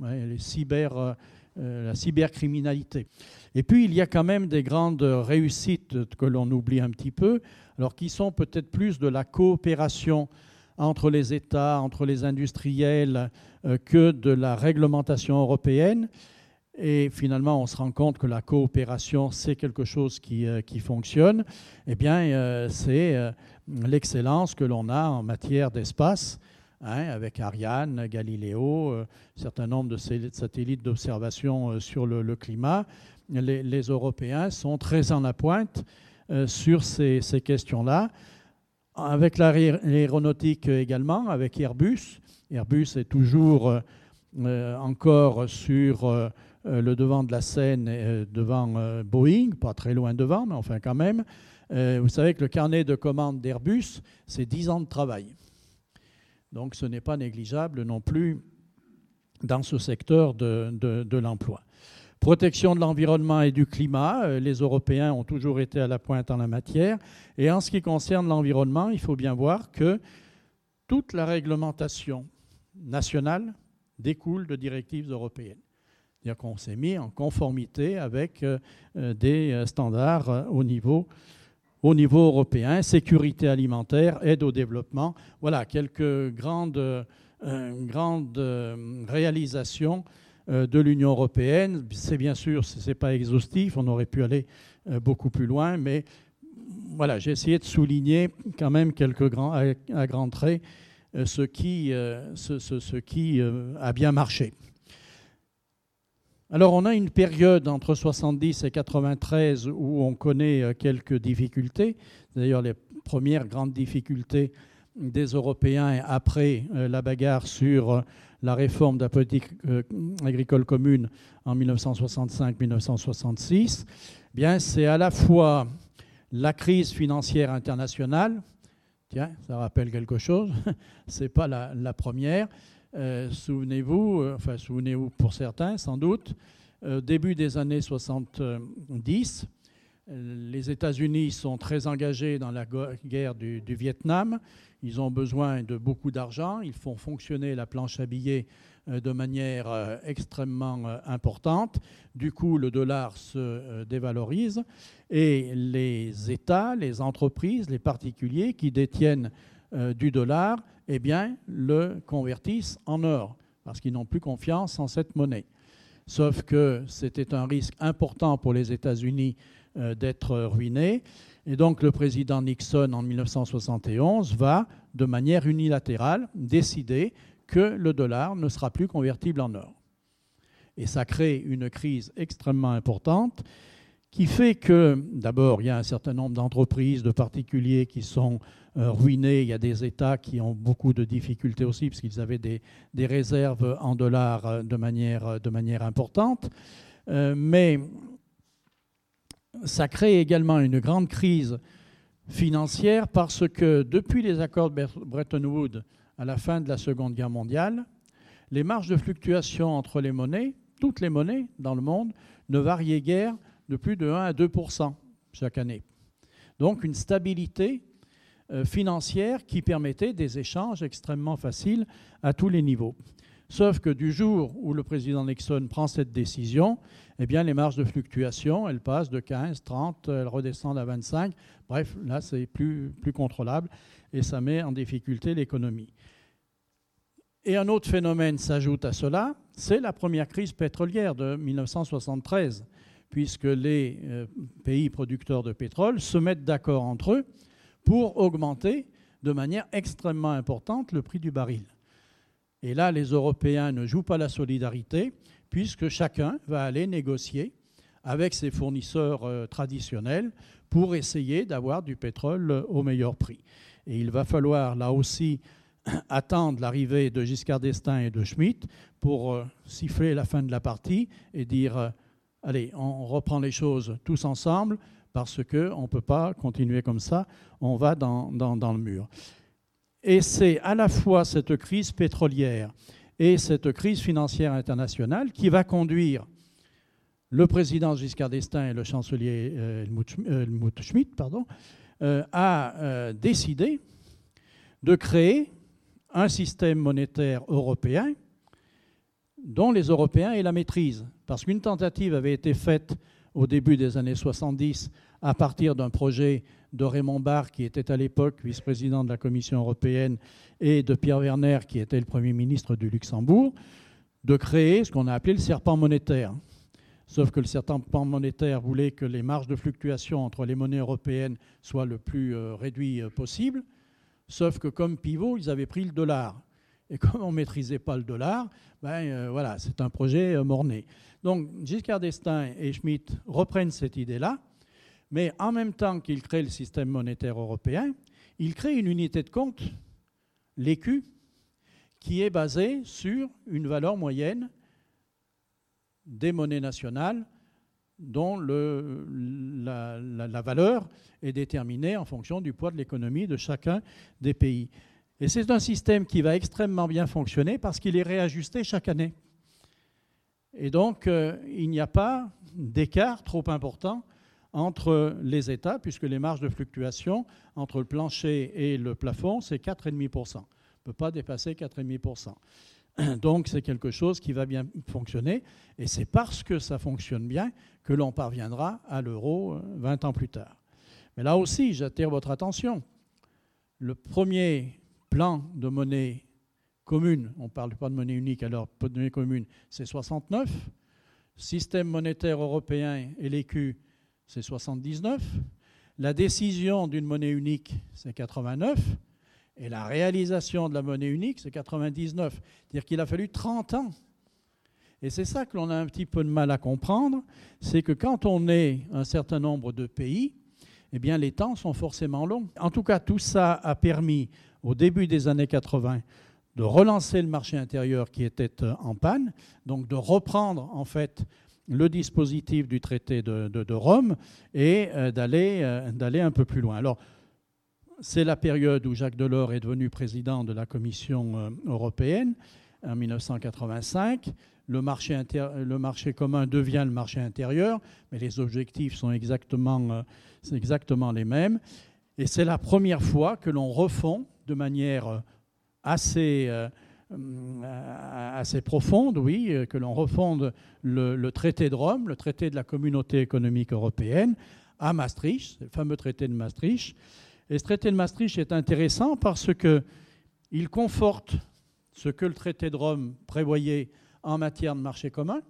la cybercriminalité. Et puis, il y a quand même des grandes réussites que l'on oublie un petit peu, alors qui sont peut-être plus de la coopération entre les États, entre les industriels, que de la réglementation européenne. Et finalement, on se rend compte que la coopération, c'est quelque chose qui fonctionne. Eh bien, c'est l'excellence que l'on a en matière d'espace, avec Ariane, Galileo, un certain nombre de satellites d'observation sur le climat. Les Européens sont très en la pointe sur ces questions-là. Avec l'aéronautique également, avec Airbus. Airbus est toujours encore sur le devant de la scène, devant Boeing, pas très loin devant, mais enfin quand même. Vous savez que le carnet de commandes d'Airbus, c'est 10 ans de travail. Donc ce n'est pas négligeable non plus dans ce secteur de l'emploi. Protection de l'environnement et du climat, les Européens ont toujours été à la pointe en la matière. Et en ce qui concerne l'environnement, il faut bien voir que toute la réglementation nationale découle de directives européennes. C'est-à-dire qu'on s'est mis en conformité avec des standards au niveau européen, sécurité alimentaire, aide au développement. Voilà, quelques grandes réalisations de l'Union européenne. C'est bien sûr, ce n'est pas exhaustif, on aurait pu aller beaucoup plus loin, mais voilà, j'ai essayé de souligner quand même à grands traits ce qui a bien marché. Alors on a une période entre 70 et 93 où on connaît quelques difficultés. D'ailleurs, les premières grandes difficultés des Européens après la bagarre sur la réforme de la politique agricole commune en 1965-1966, bien, c'est à la fois la crise financière internationale, tiens, ça rappelle quelque chose, ce n'est pas la première, souvenez-vous pour certains sans doute, début des années 70, les États-Unis sont très engagés dans la guerre du Vietnam. Ils ont besoin de beaucoup d'argent. Ils font fonctionner la planche à billets de manière extrêmement importante. Du coup, le dollar se dévalorise et les États, les entreprises, les particuliers qui détiennent du dollar, eh bien, le convertissent en or parce qu'ils n'ont plus confiance en cette monnaie. Sauf que c'était un risque important pour les États-Unis d'être ruinés. Et donc le président Nixon, en 1971, va, de manière unilatérale, décider que le dollar ne sera plus convertible en or. Et ça crée une crise extrêmement importante qui fait que, d'abord, il y a un certain nombre d'entreprises, de particuliers qui sont ruinés. Il y a des États qui ont beaucoup de difficultés aussi parce qu'ils avaient des réserves en dollars de manière importante. Mais ça crée également une grande crise financière parce que depuis les accords de Bretton Woods à la fin de la Seconde Guerre mondiale, les marges de fluctuation entre les monnaies, toutes les monnaies dans le monde, ne variaient guère de plus de 1 à 2% chaque année. Donc une stabilité financière qui permettait des échanges extrêmement faciles à tous les niveaux. Sauf que du jour où le président Nixon prend cette décision, eh bien, les marges de fluctuation, elles passent de 15, 30, elles redescendent à 25. Bref, là, c'est plus contrôlable et ça met en difficulté l'économie. Et un autre phénomène s'ajoute à cela, c'est la première crise pétrolière de 1973, puisque les pays producteurs de pétrole se mettent d'accord entre eux pour augmenter de manière extrêmement importante le prix du baril. Et là, les Européens ne jouent pas la solidarité, puisque chacun va aller négocier avec ses fournisseurs traditionnels pour essayer d'avoir du pétrole au meilleur prix. Et il va falloir, là aussi, attendre l'arrivée de Giscard d'Estaing et de Schmitt pour siffler la fin de la partie et dire allez, on reprend les choses tous ensemble parce qu'on ne peut pas continuer comme ça, on va dans le mur. Et c'est à la fois cette crise pétrolière et cette crise financière internationale qui va conduire le président Giscard d'Estaing et le chancelier Helmut Schmitt à décider de créer un système monétaire européen dont les Européens aient la maîtrise. Parce qu'une tentative avait été faite au début des années 70 à partir d'un projet de Raymond Barre, qui était à l'époque vice-président de la Commission européenne, et de Pierre Werner, qui était le Premier ministre du Luxembourg, de créer ce qu'on a appelé le serpent monétaire. Sauf que le serpent monétaire voulait que les marges de fluctuation entre les monnaies européennes soient le plus réduites possible. Sauf que comme pivot, ils avaient pris le dollar. Et comme on ne maîtrisait pas le dollar, voilà, c'est un projet mort-né. Donc Giscard d'Estaing et Schmitt reprennent cette idée-là, mais en même temps qu'ils créent le système monétaire européen, ils créent une unité de compte, l'écu, qui est basée sur une valeur moyenne des monnaies nationales dont la valeur est déterminée en fonction du poids de l'économie de chacun des pays. Et c'est un système qui va extrêmement bien fonctionner parce qu'il est réajusté chaque année. Et donc, il n'y a pas d'écart trop important entre les États, puisque les marges de fluctuation entre le plancher et le plafond, c'est 4,5%. On ne peut pas dépasser 4,5%. Donc, c'est quelque chose qui va bien fonctionner. Et c'est parce que ça fonctionne bien que l'on parviendra à l'euro 20 ans plus tard. Mais là aussi, j'attire votre attention. Le premier plan de monnaie commune, on ne parle pas de monnaie unique, alors de monnaie commune, c'est 69. Système monétaire européen et l'écu, c'est 79. La décision d'une monnaie unique, c'est 89. Et la réalisation de la monnaie unique, c'est 99. C'est-à-dire qu'il a fallu 30 ans. Et c'est ça que l'on a un petit peu de mal à comprendre, c'est que quand on est un certain nombre de pays, eh bien les temps sont forcément longs. En tout cas, tout ça a permis, au début des années 80, de relancer le marché intérieur qui était en panne, donc de reprendre en fait le dispositif du traité de Rome et d'aller un peu plus loin. Alors, c'est la période où Jacques Delors est devenu président de la Commission européenne en 1985. Le marché commun devient le marché intérieur, mais les objectifs sont exactement les mêmes. Et c'est la première fois que l'on refond de manière assez profonde, oui, que l'on refonde le traité de Rome, le traité de la Communauté économique européenne, à Maastricht, le fameux traité de Maastricht. Et ce traité de Maastricht est intéressant parce qu'il conforte ce que le traité de Rome prévoyait en matière de marché commun.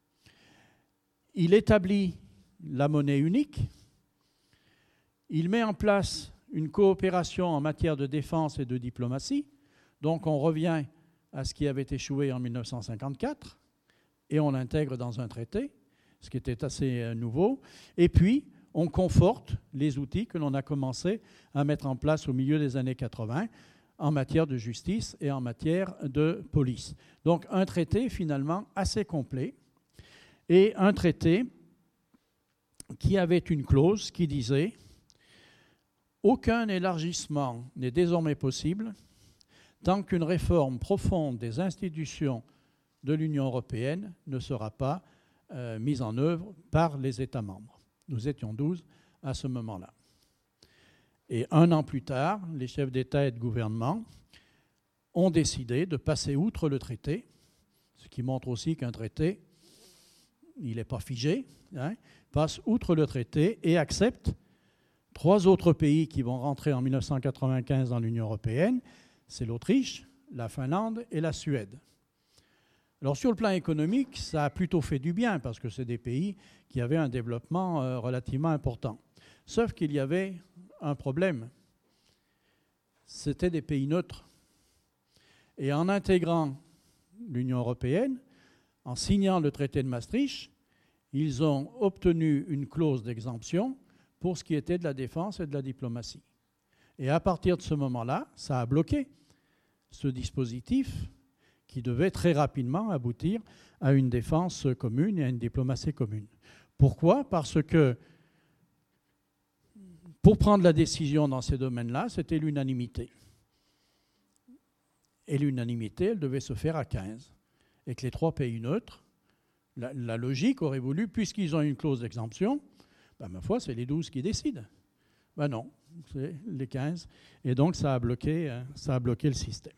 Il établit la monnaie unique. Il met en place une coopération en matière de défense et de diplomatie. Donc on revient à ce qui avait échoué en 1954 et on l'intègre dans un traité, ce qui était assez nouveau. Et puis, on conforte les outils que l'on a commencé à mettre en place au milieu des années 80 en matière de justice et en matière de police. Donc un traité finalement assez complet et un traité qui avait une clause qui disait « Aucun élargissement n'est désormais possible tant qu'une réforme profonde des institutions de l'Union européenne ne sera pas mise en œuvre par les États membres. » Nous étions 12 à ce moment-là. Et un an plus tard, les chefs d'État et de gouvernement ont décidé de passer outre le traité, ce qui montre aussi qu'un traité, il n'est pas figé, passe outre le traité et accepte 3 autres pays qui vont rentrer en 1995 dans l'Union européenne, c'est l'Autriche, la Finlande et la Suède. Alors sur le plan économique, ça a plutôt fait du bien parce que c'est des pays qui avaient un développement relativement important. Sauf qu'il y avait un problème. C'était des pays neutres. Et en intégrant l'Union européenne, en signant le traité de Maastricht, ils ont obtenu une clause d'exemption pour ce qui était de la défense et de la diplomatie. Et à partir de ce moment-là, ça a bloqué ce dispositif qui devait très rapidement aboutir à une défense commune et à une diplomatie commune. Pourquoi ? Parce que pour prendre la décision dans ces domaines-là, c'était l'unanimité. Et l'unanimité, elle devait se faire à 15. Et que les 3 pays neutres, la logique aurait voulu, puisqu'ils ont une clause d'exemption, ma foi, c'est les 12 qui décident. Non, c'est les 15. Et donc, ça a bloqué le système.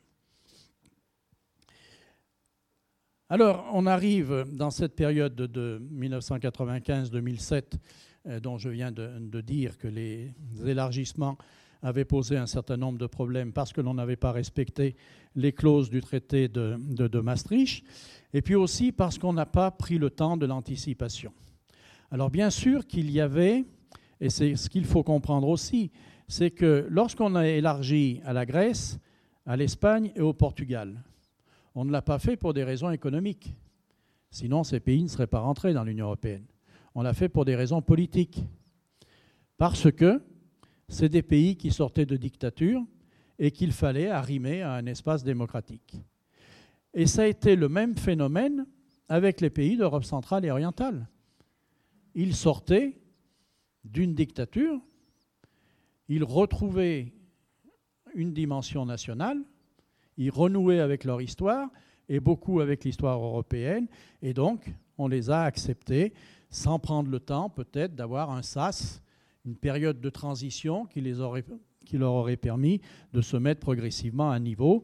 Alors, on arrive dans cette période de 1995-2007, dont je viens de dire que les élargissements avaient posé un certain nombre de problèmes parce que l'on n'avait pas respecté les clauses du traité de Maastricht, et puis aussi parce qu'on n'a pas pris le temps de l'anticipation. Alors bien sûr qu'il y avait, et c'est ce qu'il faut comprendre aussi, c'est que lorsqu'on a élargi à la Grèce, à l'Espagne et au Portugal, on ne l'a pas fait pour des raisons économiques. Sinon, ces pays ne seraient pas rentrés dans l'Union européenne. On l'a fait pour des raisons politiques. Parce que c'est des pays qui sortaient de dictature et qu'il fallait arrimer à un espace démocratique. Et ça a été le même phénomène avec les pays d'Europe centrale et orientale. Ils sortaient d'une dictature, ils retrouvaient une dimension nationale, ils renouaient avec leur histoire et beaucoup avec l'histoire européenne, et donc on les a acceptés sans prendre le temps peut-être d'avoir un sas, une période de transition qui leur aurait permis de se mettre progressivement à niveau.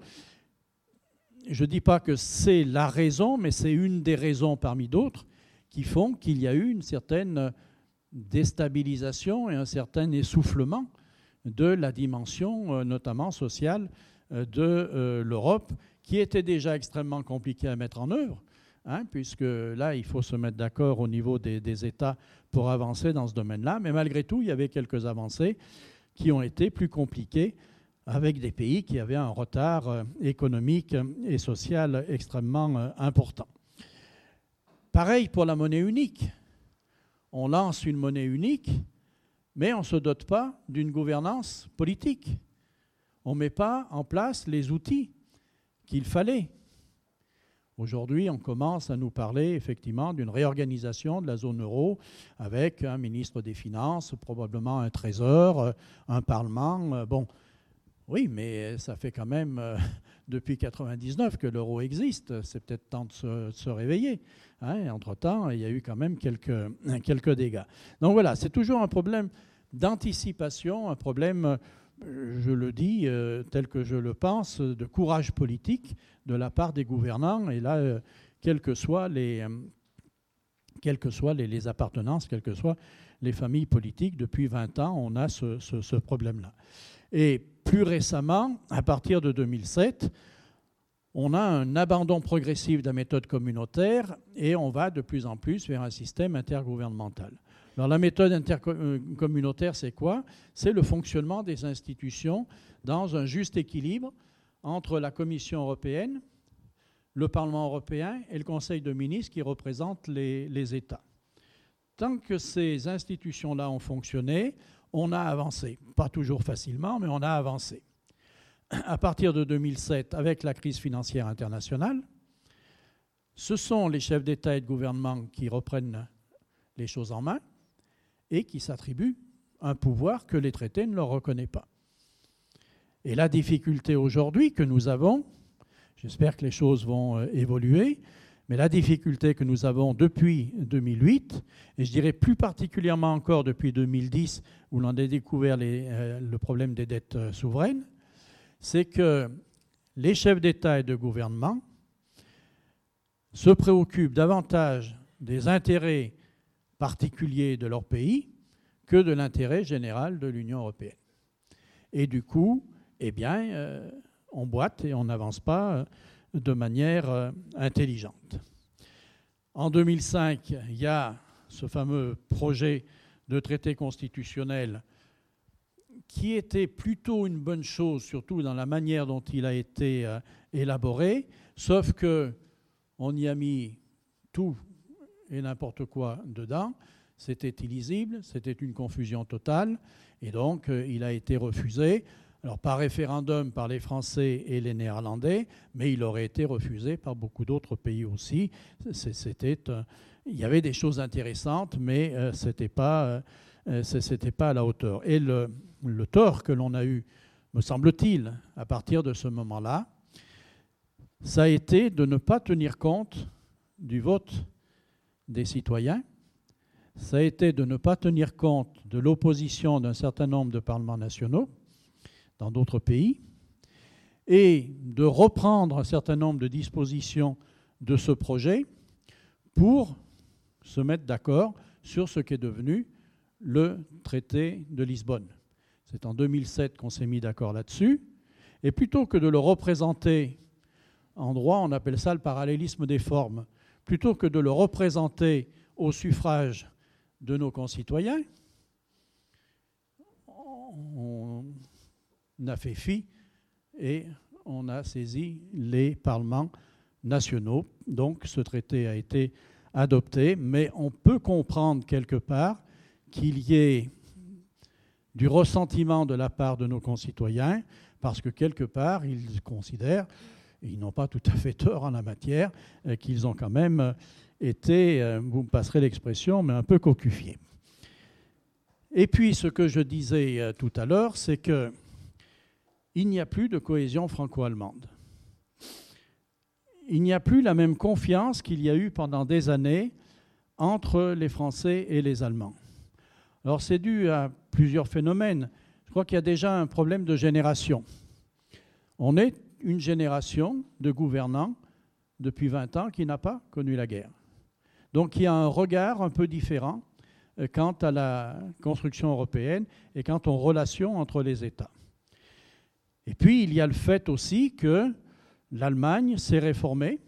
Je ne dis pas que c'est la raison, mais c'est une des raisons parmi d'autres qui font qu'il y a eu une certaine déstabilisation et un certain essoufflement de la dimension, notamment sociale, de l'Europe, qui était déjà extrêmement compliquée à mettre en œuvre, puisque là, il faut se mettre d'accord au niveau des États pour avancer dans ce domaine-là. Mais malgré tout, il y avait quelques avancées qui ont été plus compliquées avec des pays qui avaient un retard économique et social extrêmement important. Pareil pour la monnaie unique. On lance une monnaie unique, mais on ne se dote pas d'une gouvernance politique. On ne met pas en place les outils qu'il fallait. Aujourd'hui, on commence à nous parler effectivement d'une réorganisation de la zone euro avec un ministre des Finances, probablement un trésor, un parlement. Bon, oui, mais ça fait quand même depuis 1999 que l'euro existe. C'est peut-être temps de se réveiller. Entre-temps, il y a eu quand même quelques dégâts. Donc voilà, c'est toujours un problème d'anticipation, un problème, je le dis tel que je le pense, de courage politique de la part des gouvernants. Et là, quelles que soient les appartenances, quelles que soient les familles politiques, depuis 20 ans, on a ce problème-là. Et plus récemment, à partir de 2007, on a un abandon progressif de la méthode communautaire et on va de plus en plus vers un système intergouvernemental. Alors la méthode intercommunautaire, c'est quoi ? C'est le fonctionnement des institutions dans un juste équilibre entre la Commission européenne, le Parlement européen et le Conseil de ministres qui représentent les États. Tant que ces institutions-là ont fonctionné, on a avancé. Pas toujours facilement, mais on a avancé. À partir de 2007, avec la crise financière internationale, ce sont les chefs d'État et de gouvernement qui reprennent les choses en main et qui s'attribuent un pouvoir que les traités ne leur reconnaissent pas. Et la difficulté aujourd'hui que nous avons, j'espère que les choses vont évoluer, mais la difficulté que nous avons depuis 2008, et je dirais plus particulièrement encore depuis 2010, où l'on a découvert le problème des dettes souveraines, c'est que les chefs d'État et de gouvernement se préoccupent davantage des intérêts particuliers de leur pays que de l'intérêt général de l'Union européenne. Et du coup, on boite et on n'avance pas de manière intelligente. En 2005, il y a ce fameux projet de traité constitutionnel qui était plutôt une bonne chose, surtout dans la manière dont il a été élaboré, sauf qu'on y a mis tout et n'importe quoi dedans. C'était illisible, c'était une confusion totale, et donc il a été refusé. Alors par référendum par les Français et les Néerlandais, mais il aurait été refusé par beaucoup d'autres pays aussi. Il y avait des choses intéressantes, mais c'était pas à la hauteur. Et le tort que l'on a eu, me semble-t-il, à partir de ce moment-là, ça a été de ne pas tenir compte du vote des citoyens. Ça a été de ne pas tenir compte de l'opposition d'un certain nombre de parlements nationaux dans d'autres pays et de reprendre un certain nombre de dispositions de ce projet pour se mettre d'accord sur ce qui est devenu le traité de Lisbonne. C'est en 2007 qu'on s'est mis d'accord là-dessus. Et plutôt que de le représenter en droit, on appelle ça le parallélisme des formes, plutôt que de le représenter au suffrage de nos concitoyens, on a fait fi et on a saisi les parlements nationaux. Donc ce traité a été adopté, mais on peut comprendre quelque part qu'il y ait du ressentiment de la part de nos concitoyens, parce que quelque part, ils considèrent, et ils n'ont pas tout à fait tort en la matière, qu'ils ont quand même été, vous me passerez l'expression, mais un peu cocufiés. Et puis, ce que je disais tout à l'heure, c'est qu'il n'y a plus de cohésion franco-allemande. Il n'y a plus la même confiance qu'il y a eu pendant des années entre les Français et les Allemands. Alors, c'est dû à plusieurs phénomènes. Je crois qu'il y a déjà un problème de génération. On est une génération de gouvernants depuis 20 ans qui n'a pas connu la guerre. Donc il y a un regard un peu différent quant à la construction européenne et quant aux relations entre les États. Et puis il y a le fait aussi que l'Allemagne s'est réformée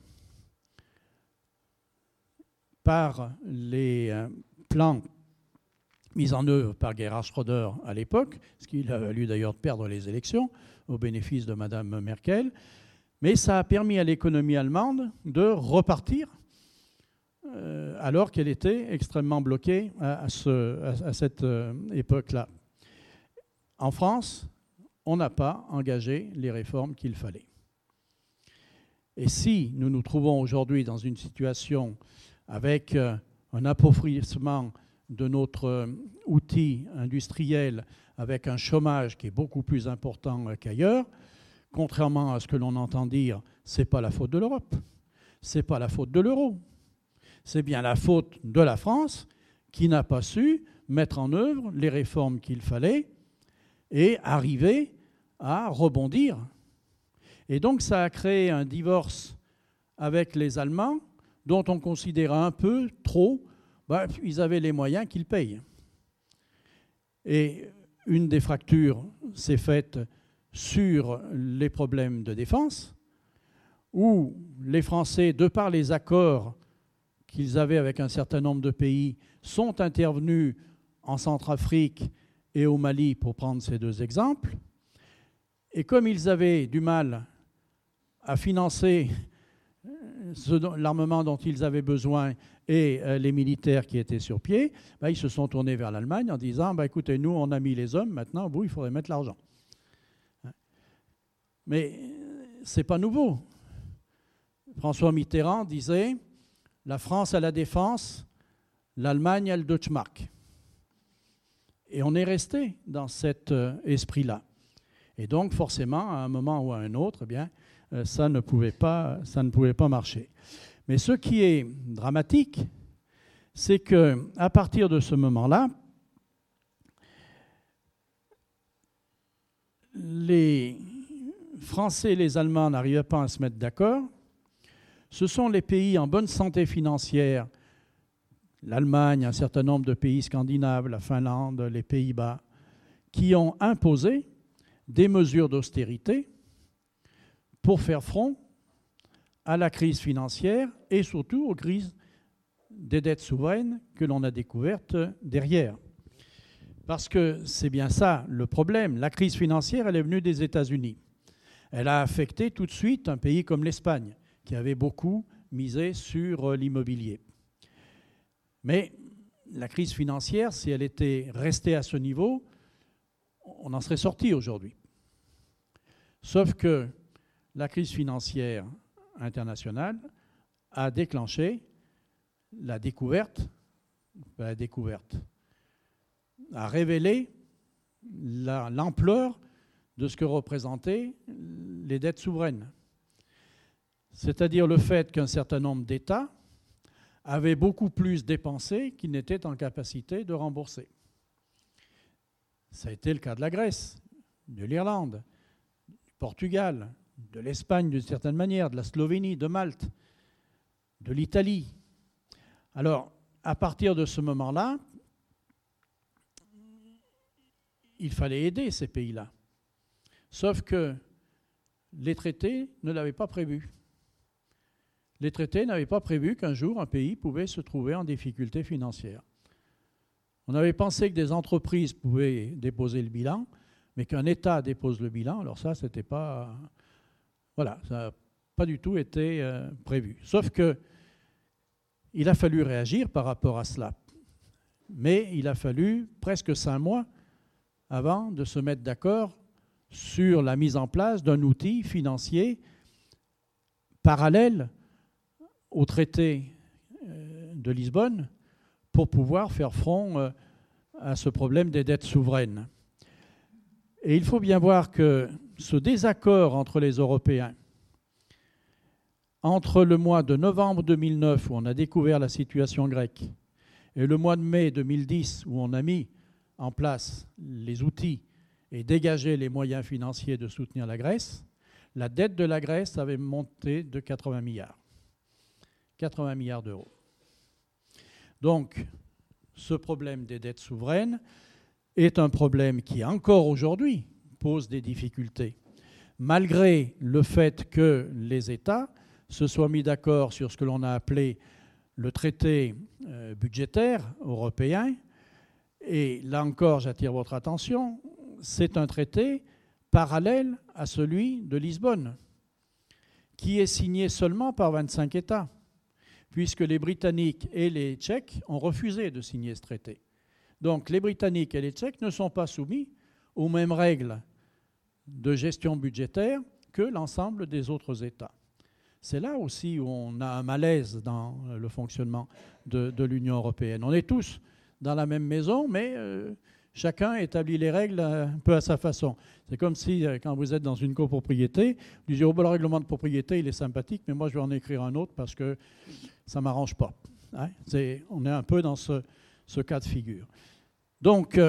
par les plans mis en œuvre par Gerhard Schröder à l'époque, ce qui lui a valu d'ailleurs de perdre les élections au bénéfice de Mme Merkel. Mais ça a permis à l'économie allemande de repartir alors qu'elle était extrêmement bloquée à cette époque-là. En France, on n'a pas engagé les réformes qu'il fallait. Et si nous nous trouvons aujourd'hui dans une situation avec un appauvrissement de notre outil industriel, avec un chômage qui est beaucoup plus important qu'ailleurs, contrairement à ce que l'on entend dire, ce n'est pas la faute de l'Europe, ce n'est pas la faute de l'euro, c'est bien la faute de la France qui n'a pas su mettre en œuvre les réformes qu'il fallait et arriver à rebondir. Et donc ça a créé un divorce avec les Allemands dont on considérait un peu trop, ils avaient les moyens qu'ils payent. Et une des fractures s'est faite sur les problèmes de défense, où les Français, de par les accords qu'ils avaient avec un certain nombre de pays, sont intervenus en Centrafrique et au Mali, pour prendre ces deux exemples. Et comme ils avaient du mal à financer l'armement dont ils avaient besoin et les militaires qui étaient sur pied, ils se sont tournés vers l'Allemagne en disant écoutez, nous, on a mis les hommes, maintenant, au bout, il faudrait mettre l'argent. Mais ce n'est pas nouveau. François Mitterrand disait la France à la défense, l'Allemagne à le Deutschmark. Et on est resté dans cet esprit-là. Et donc, forcément, à un moment ou à un autre, ça ne pouvait pas marcher. Mais ce qui est dramatique, c'est qu'à partir de ce moment-là, les Français et les Allemands n'arrivaient pas à se mettre d'accord. Ce sont les pays en bonne santé financière, l'Allemagne, un certain nombre de pays scandinaves, la Finlande, les Pays-Bas, qui ont imposé des mesures d'austérité pour faire front à la crise financière et surtout aux crises des dettes souveraines que l'on a découvertes derrière. Parce que c'est bien ça le problème. La crise financière, elle est venue des États-Unis. Elle a affecté tout de suite un pays comme l'Espagne, qui avait beaucoup misé sur l'immobilier. Mais la crise financière, si elle était restée à ce niveau, on en serait sorti aujourd'hui. Sauf que la crise financière internationale a déclenché la découverte, a révélé l'ampleur de ce que représentaient les dettes souveraines. C'est-à-dire le fait qu'un certain nombre d'États avaient beaucoup plus dépensé qu'ils n'étaient en capacité de rembourser. Ça a été le cas de la Grèce, de l'Irlande, du Portugal, de l'Espagne d'une certaine manière, de la Slovénie, de Malte, de l'Italie. Alors, à partir de ce moment-là, il fallait aider ces pays-là. Sauf que les traités ne l'avaient pas prévu. Les traités n'avaient pas prévu qu'un jour un pays pouvait se trouver en difficulté financière. On avait pensé que des entreprises pouvaient déposer le bilan, mais qu'un État dépose le bilan, alors ça, c'était pas... Voilà, ça n'a pas du tout été prévu. Sauf que il a fallu réagir par rapport à cela. Mais il a fallu presque 5 mois avant de se mettre d'accord sur la mise en place d'un outil financier parallèle au traité de Lisbonne pour pouvoir faire front à ce problème des dettes souveraines. Et il faut bien voir que ce désaccord entre les Européens, entre le mois de novembre 2009, où on a découvert la situation grecque, et le mois de mai 2010, où on a mis en place les outils et dégagé les moyens financiers de soutenir la Grèce, la dette de la Grèce avait monté de 80 milliards. 80 milliards d'euros. Donc, ce problème des dettes souveraines est un problème qui, encore aujourd'hui, pose des difficultés, malgré le fait que les États se soient mis d'accord sur ce que l'on a appelé le traité budgétaire européen. Et là encore, j'attire votre attention, c'est un traité parallèle à celui de Lisbonne, qui est signé seulement par 25 États, puisque les Britanniques et les Tchèques ont refusé de signer ce traité. Donc les Britanniques et les Tchèques ne sont pas soumis aux mêmes règles de gestion budgétaire que l'ensemble des autres États. C'est là aussi où on a un malaise dans le fonctionnement de l'Union européenne. On est tous dans la même maison, mais chacun établit les règles un peu à sa façon. C'est comme si, quand vous êtes dans une copropriété, vous disiez, oh, ben, le règlement de propriété, il est sympathique, mais moi, je vais en écrire un autre parce que ça ne m'arrange pas. Hein? On est un peu dans ce cas de figure. Donc,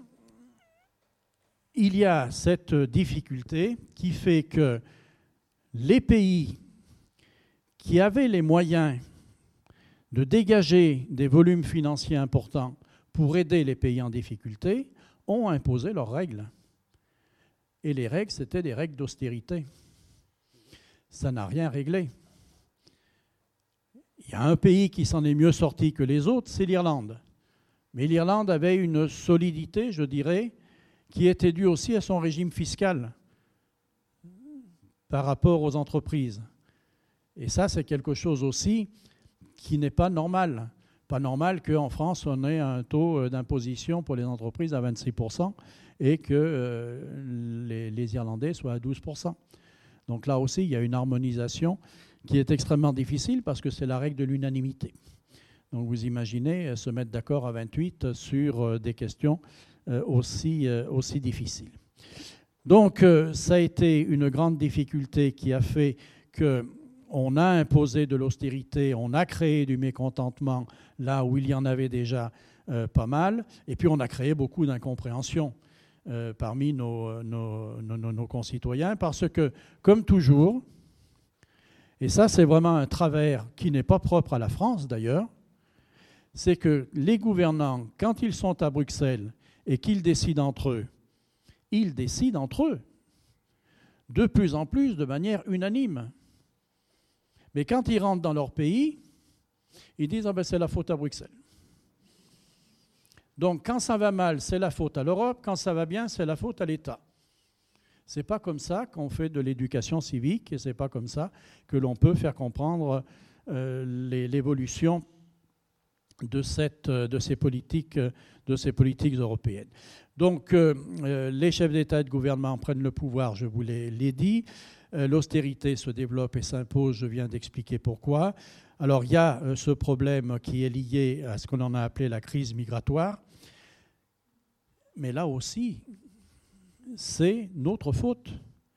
il y a cette difficulté qui fait que les pays qui avaient les moyens de dégager des volumes financiers importants pour aider les pays en difficulté ont imposé leurs règles. Et les règles, c'était des règles d'austérité. Ça n'a rien réglé. Il y a un pays qui s'en est mieux sorti que les autres, c'est l'Irlande. Mais l'Irlande avait une solidité, je dirais, qui était due aussi à son régime fiscal par rapport aux entreprises. Et ça, c'est quelque chose aussi qui n'est pas normal. Pas normal qu'en France, on ait un taux d'imposition pour les entreprises à 26% et que les Irlandais soient à 12%. Donc là aussi, il y a une harmonisation qui est extrêmement difficile parce que c'est la règle de l'unanimité. Donc vous imaginez se mettre d'accord à 28 sur des questions aussi difficiles. Donc ça a été une grande difficulté qui a fait qu'on a imposé de l'austérité, on a créé du mécontentement là où il y en avait déjà pas mal, et puis on a créé beaucoup d'incompréhension parmi nos concitoyens, parce que, comme toujours, et ça c'est vraiment un travers qui n'est pas propre à la France d'ailleurs, c'est que les gouvernants, quand ils sont à Bruxelles et qu'ils décident entre eux, ils décident entre eux, de plus en plus de manière unanime. Mais quand ils rentrent dans leur pays, ils disent « Ah ben c'est la faute à Bruxelles ». Donc quand ça va mal, c'est la faute à l'Europe, quand ça va bien, c'est la faute à l'État. Ce n'est pas comme ça qu'on fait de l'éducation civique et ce n'est pas comme ça que l'on peut faire comprendre l'évolution de ces politiques européennes. Donc les chefs d'État et de gouvernement prennent le pouvoir, je vous l'ai dit. L'austérité se développe et s'impose, je viens d'expliquer pourquoi. Alors il y a ce problème qui est lié à ce qu'on a appelé la crise migratoire. Mais là aussi, c'est notre faute.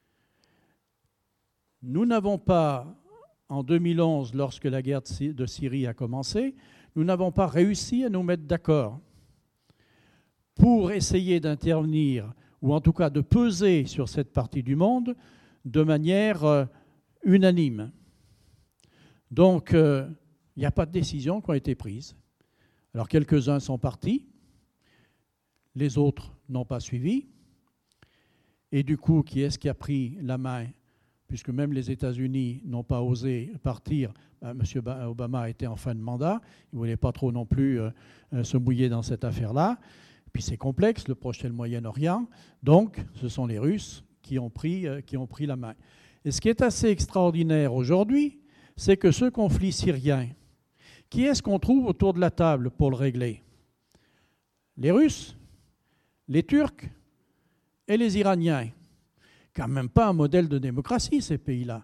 Nous n'avons pas, en 2011, lorsque la guerre de Syrie a commencé, nous n'avons pas réussi à nous mettre d'accord pour essayer d'intervenir, ou en tout cas de peser sur cette partie du monde de manière unanime. Donc, il n'y a pas de décisions qui ont été prises. Alors, quelques-uns sont partis, les autres n'ont pas suivi. Et du coup, qui est-ce qui a pris la main? Puisque même les États-Unis n'ont pas osé partir. M. Obama était en fin de mandat. Il ne voulait pas trop non plus se mouiller dans cette affaire-là. Puis c'est complexe, le Proche et le Moyen-Orient. Donc, ce sont les Russes qui ont pris la main. Et ce qui est assez extraordinaire aujourd'hui, c'est que ce conflit syrien, qui est-ce qu'on trouve autour de la table pour le régler? Les Russes, les Turcs et les Iraniens. Quand même pas un modèle de démocratie, ces pays-là.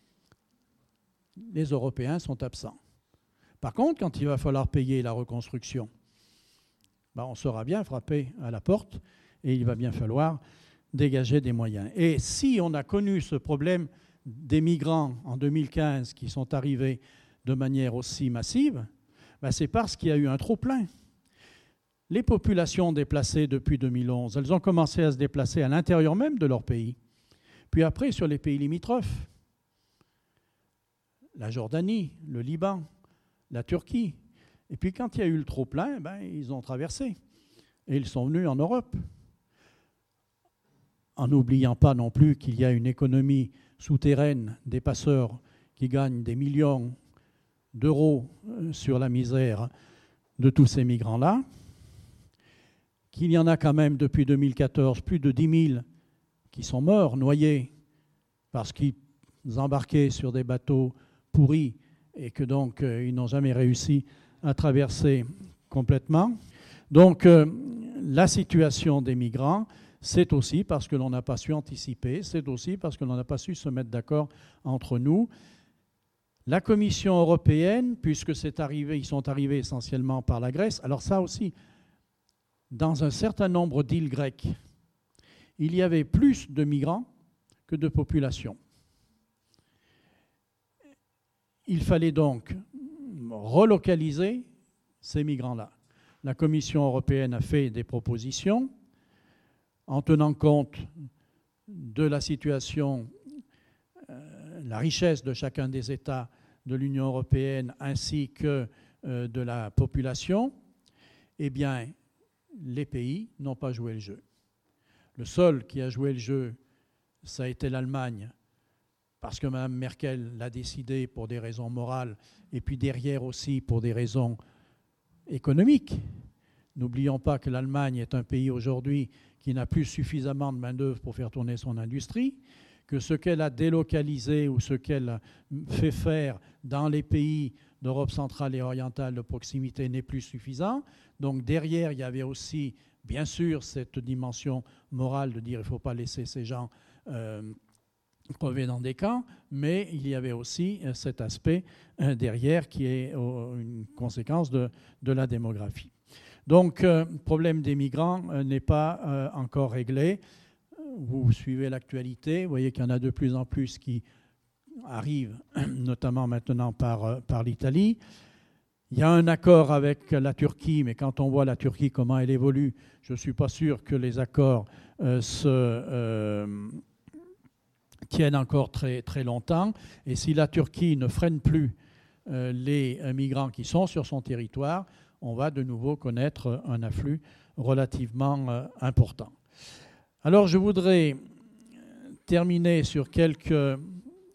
Les Européens sont absents. Par contre, quand il va falloir payer la reconstruction, on sera bien frappé à la porte et il va bien falloir dégager des moyens. Et si on a connu ce problème des migrants en 2015 qui sont arrivés de manière aussi massive, c'est parce qu'il y a eu un trop-plein. Les populations déplacées depuis 2011, elles ont commencé à se déplacer à l'intérieur même de leur pays. Puis après, sur les pays limitrophes, la Jordanie, le Liban, la Turquie. Et puis quand il y a eu le trop-plein, ils ont traversé. Et ils sont venus en Europe. En n'oubliant pas non plus qu'il y a une économie souterraine des passeurs qui gagnent des millions d'euros sur la misère de tous ces migrants-là, qu'il y en a quand même depuis 2014 plus de 10 000 qui sont morts, noyés, parce qu'ils embarquaient sur des bateaux pourris et que donc ils n'ont jamais réussi à traverser complètement. Donc la situation des migrants, c'est aussi parce que l'on n'a pas su anticiper, c'est aussi parce que l'on n'a pas su se mettre d'accord entre nous. La Commission européenne, puisque ils sont arrivés essentiellement par la Grèce, alors ça aussi, dans un certain nombre d'îles grecques, il y avait plus de migrants que de population. Il fallait donc relocaliser ces migrants-là. La Commission européenne a fait des propositions en tenant compte de la situation, la richesse de chacun des États de l'Union européenne ainsi que de la population. Eh bien, les pays n'ont pas joué le jeu. Le seul qui a joué le jeu, ça a été l'Allemagne, parce que Mme Merkel l'a décidé pour des raisons morales, et puis derrière aussi pour des raisons économiques. N'oublions pas que l'Allemagne est un pays aujourd'hui qui n'a plus suffisamment de main-d'œuvre pour faire tourner son industrie, que ce qu'elle a délocalisé ou ce qu'elle fait faire dans les pays d'Europe centrale et orientale de proximité n'est plus suffisant. Donc derrière, il y avait aussi, bien sûr, cette dimension morale de dire qu'il ne faut pas laisser ces gens crever dans des camps, mais il y avait aussi cet aspect derrière qui est une conséquence de la démographie. Donc, le problème des migrants n'est pas encore réglé. Vous suivez l'actualité, vous voyez qu'il y en a de plus en plus qui arrivent, notamment maintenant par l'Italie. Il y a un accord avec la Turquie, mais quand on voit la Turquie, comment elle évolue, je ne suis pas sûr que les accords tiennent encore très, très longtemps. Et si la Turquie ne freine plus les migrants qui sont sur son territoire, on va de nouveau connaître un afflux relativement important. Alors je voudrais terminer sur quelques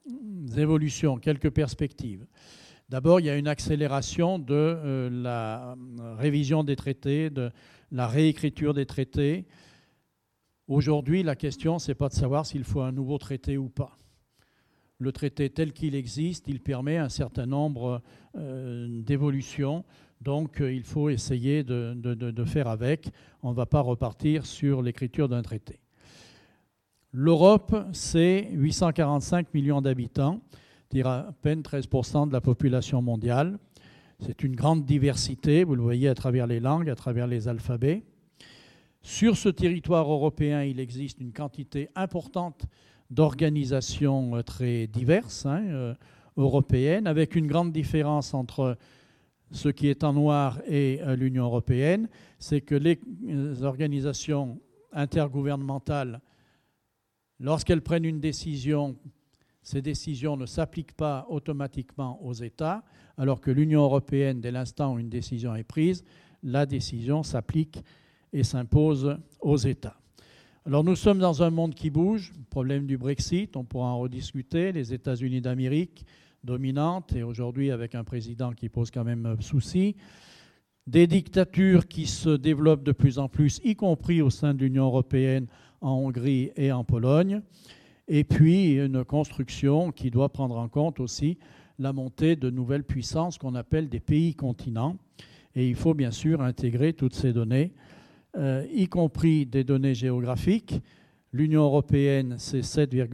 évolutions, quelques perspectives. D'abord, il y a une accélération de la révision des traités, de la réécriture des traités. Aujourd'hui, la question, ce n'est pas de savoir s'il faut un nouveau traité ou pas. Le traité tel qu'il existe, il permet un certain nombre d'évolutions. Donc, il faut essayer de faire avec. On ne va pas repartir sur l'écriture d'un traité. L'Europe, c'est 845 millions d'habitants, c'est-à-dire à peine 13% de la population mondiale. C'est une grande diversité, vous le voyez à travers les langues, à travers les alphabets. Sur ce territoire européen, il existe une quantité importante d'organisations très diverses, européennes, avec une grande différence entre ce qui est en noir et l'Union européenne, c'est que les organisations intergouvernementales, lorsqu'elles prennent une décision, ces décisions ne s'appliquent pas automatiquement aux États, alors que l'Union européenne, dès l'instant où une décision est prise, la décision s'applique et s'impose aux États. Alors nous sommes dans un monde qui bouge, le problème du Brexit, on pourra en rediscuter, les États-Unis d'Amérique dominantes, et aujourd'hui avec un président qui pose quand même souci, des dictatures qui se développent de plus en plus, y compris au sein de l'Union européenne, en Hongrie et en Pologne, et puis une construction qui doit prendre en compte aussi la montée de nouvelles puissances qu'on appelle des pays-continents, et il faut bien sûr intégrer toutes ces données, y compris des données géographiques. L'Union européenne, c'est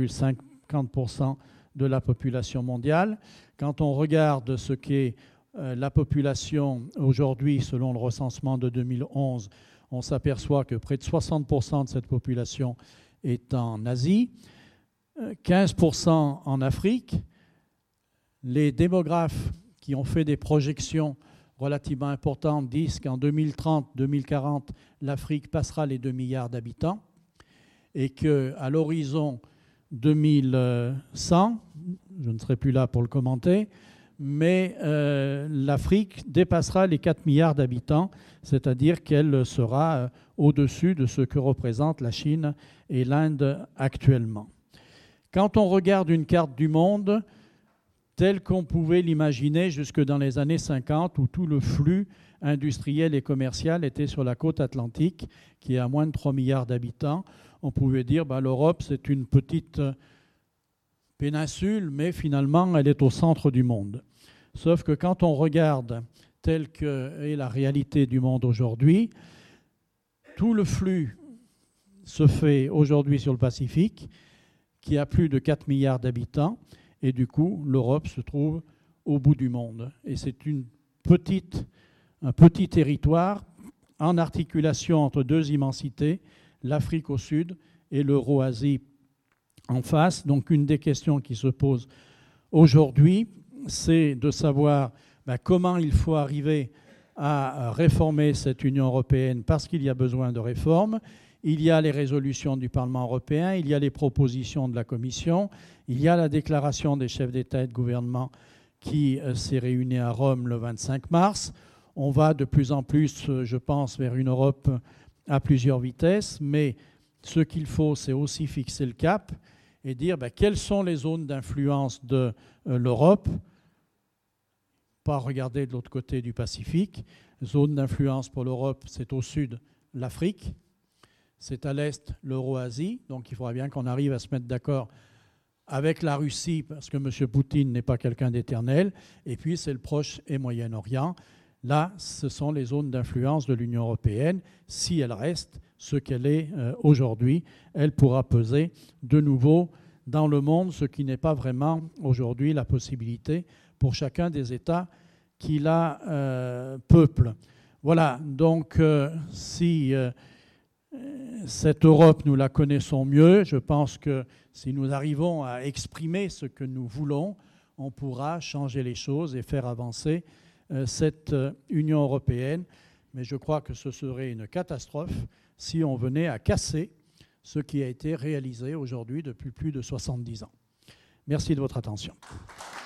7,50% de la population mondiale. Quand on regarde ce qu'est la population aujourd'hui, selon le recensement de 2011, on s'aperçoit que près de 60% de cette population est en Asie, 15% en Afrique. Les démographes qui ont fait des projections relativement importantes disent qu'en 2030-2040, l'Afrique passera les 2 milliards d'habitants et qu'à l'horizon 2100, je ne serai plus là pour le commenter, mais l'Afrique dépassera les 4 milliards d'habitants, c'est-à-dire qu'elle sera au-dessus de ce que représentent la Chine et l'Inde actuellement. Quand on regarde une carte du monde, telle qu'on pouvait l'imaginer jusque dans les années 50, où tout le flux industriel et commercial était sur la côte atlantique, qui est à moins de 3 milliards d'habitants, on pouvait dire l'Europe, c'est une petite péninsule, mais finalement, elle est au centre du monde. Sauf que quand on regarde telle qu'est la réalité du monde aujourd'hui, tout le flux se fait aujourd'hui sur le Pacifique, qui a plus de 4 milliards d'habitants, et du coup, l'Europe se trouve au bout du monde. Et c'est un petit territoire en articulation entre deux immensités, l'Afrique au sud et l'Eurasie en face. Donc une des questions qui se pose aujourd'hui, c'est de savoir comment il faut arriver à réformer cette Union européenne, parce qu'il y a besoin de réformes. Il y a les résolutions du Parlement européen, il y a les propositions de la Commission, il y a la déclaration des chefs d'État et de gouvernement qui s'est réunie à Rome le 25 mars. On va de plus en plus, je pense, vers une Europe à plusieurs vitesses, mais ce qu'il faut, c'est aussi fixer le cap et dire quelles sont les zones d'influence de l'Europe, pas regarder de l'autre côté du Pacifique. Zone d'influence pour l'Europe, c'est au sud l'Afrique, c'est à l'est l'Eurasie, donc il faudra bien qu'on arrive à se mettre d'accord avec la Russie, parce que M. Poutine n'est pas quelqu'un d'éternel, et puis c'est le Proche et Moyen-Orient. Là, ce sont les zones d'influence de l'Union européenne. Si elle reste ce qu'elle est aujourd'hui, elle pourra peser de nouveau dans le monde, ce qui n'est pas vraiment aujourd'hui la possibilité pour chacun des États qui la peuplent. Voilà, donc si cette Europe, nous la connaissons mieux, je pense que si nous arrivons à exprimer ce que nous voulons, on pourra changer les choses et faire avancer cette Union européenne. Mais je crois que ce serait une catastrophe si on venait à casser ce qui a été réalisé aujourd'hui depuis plus de 70 ans. Merci de votre attention.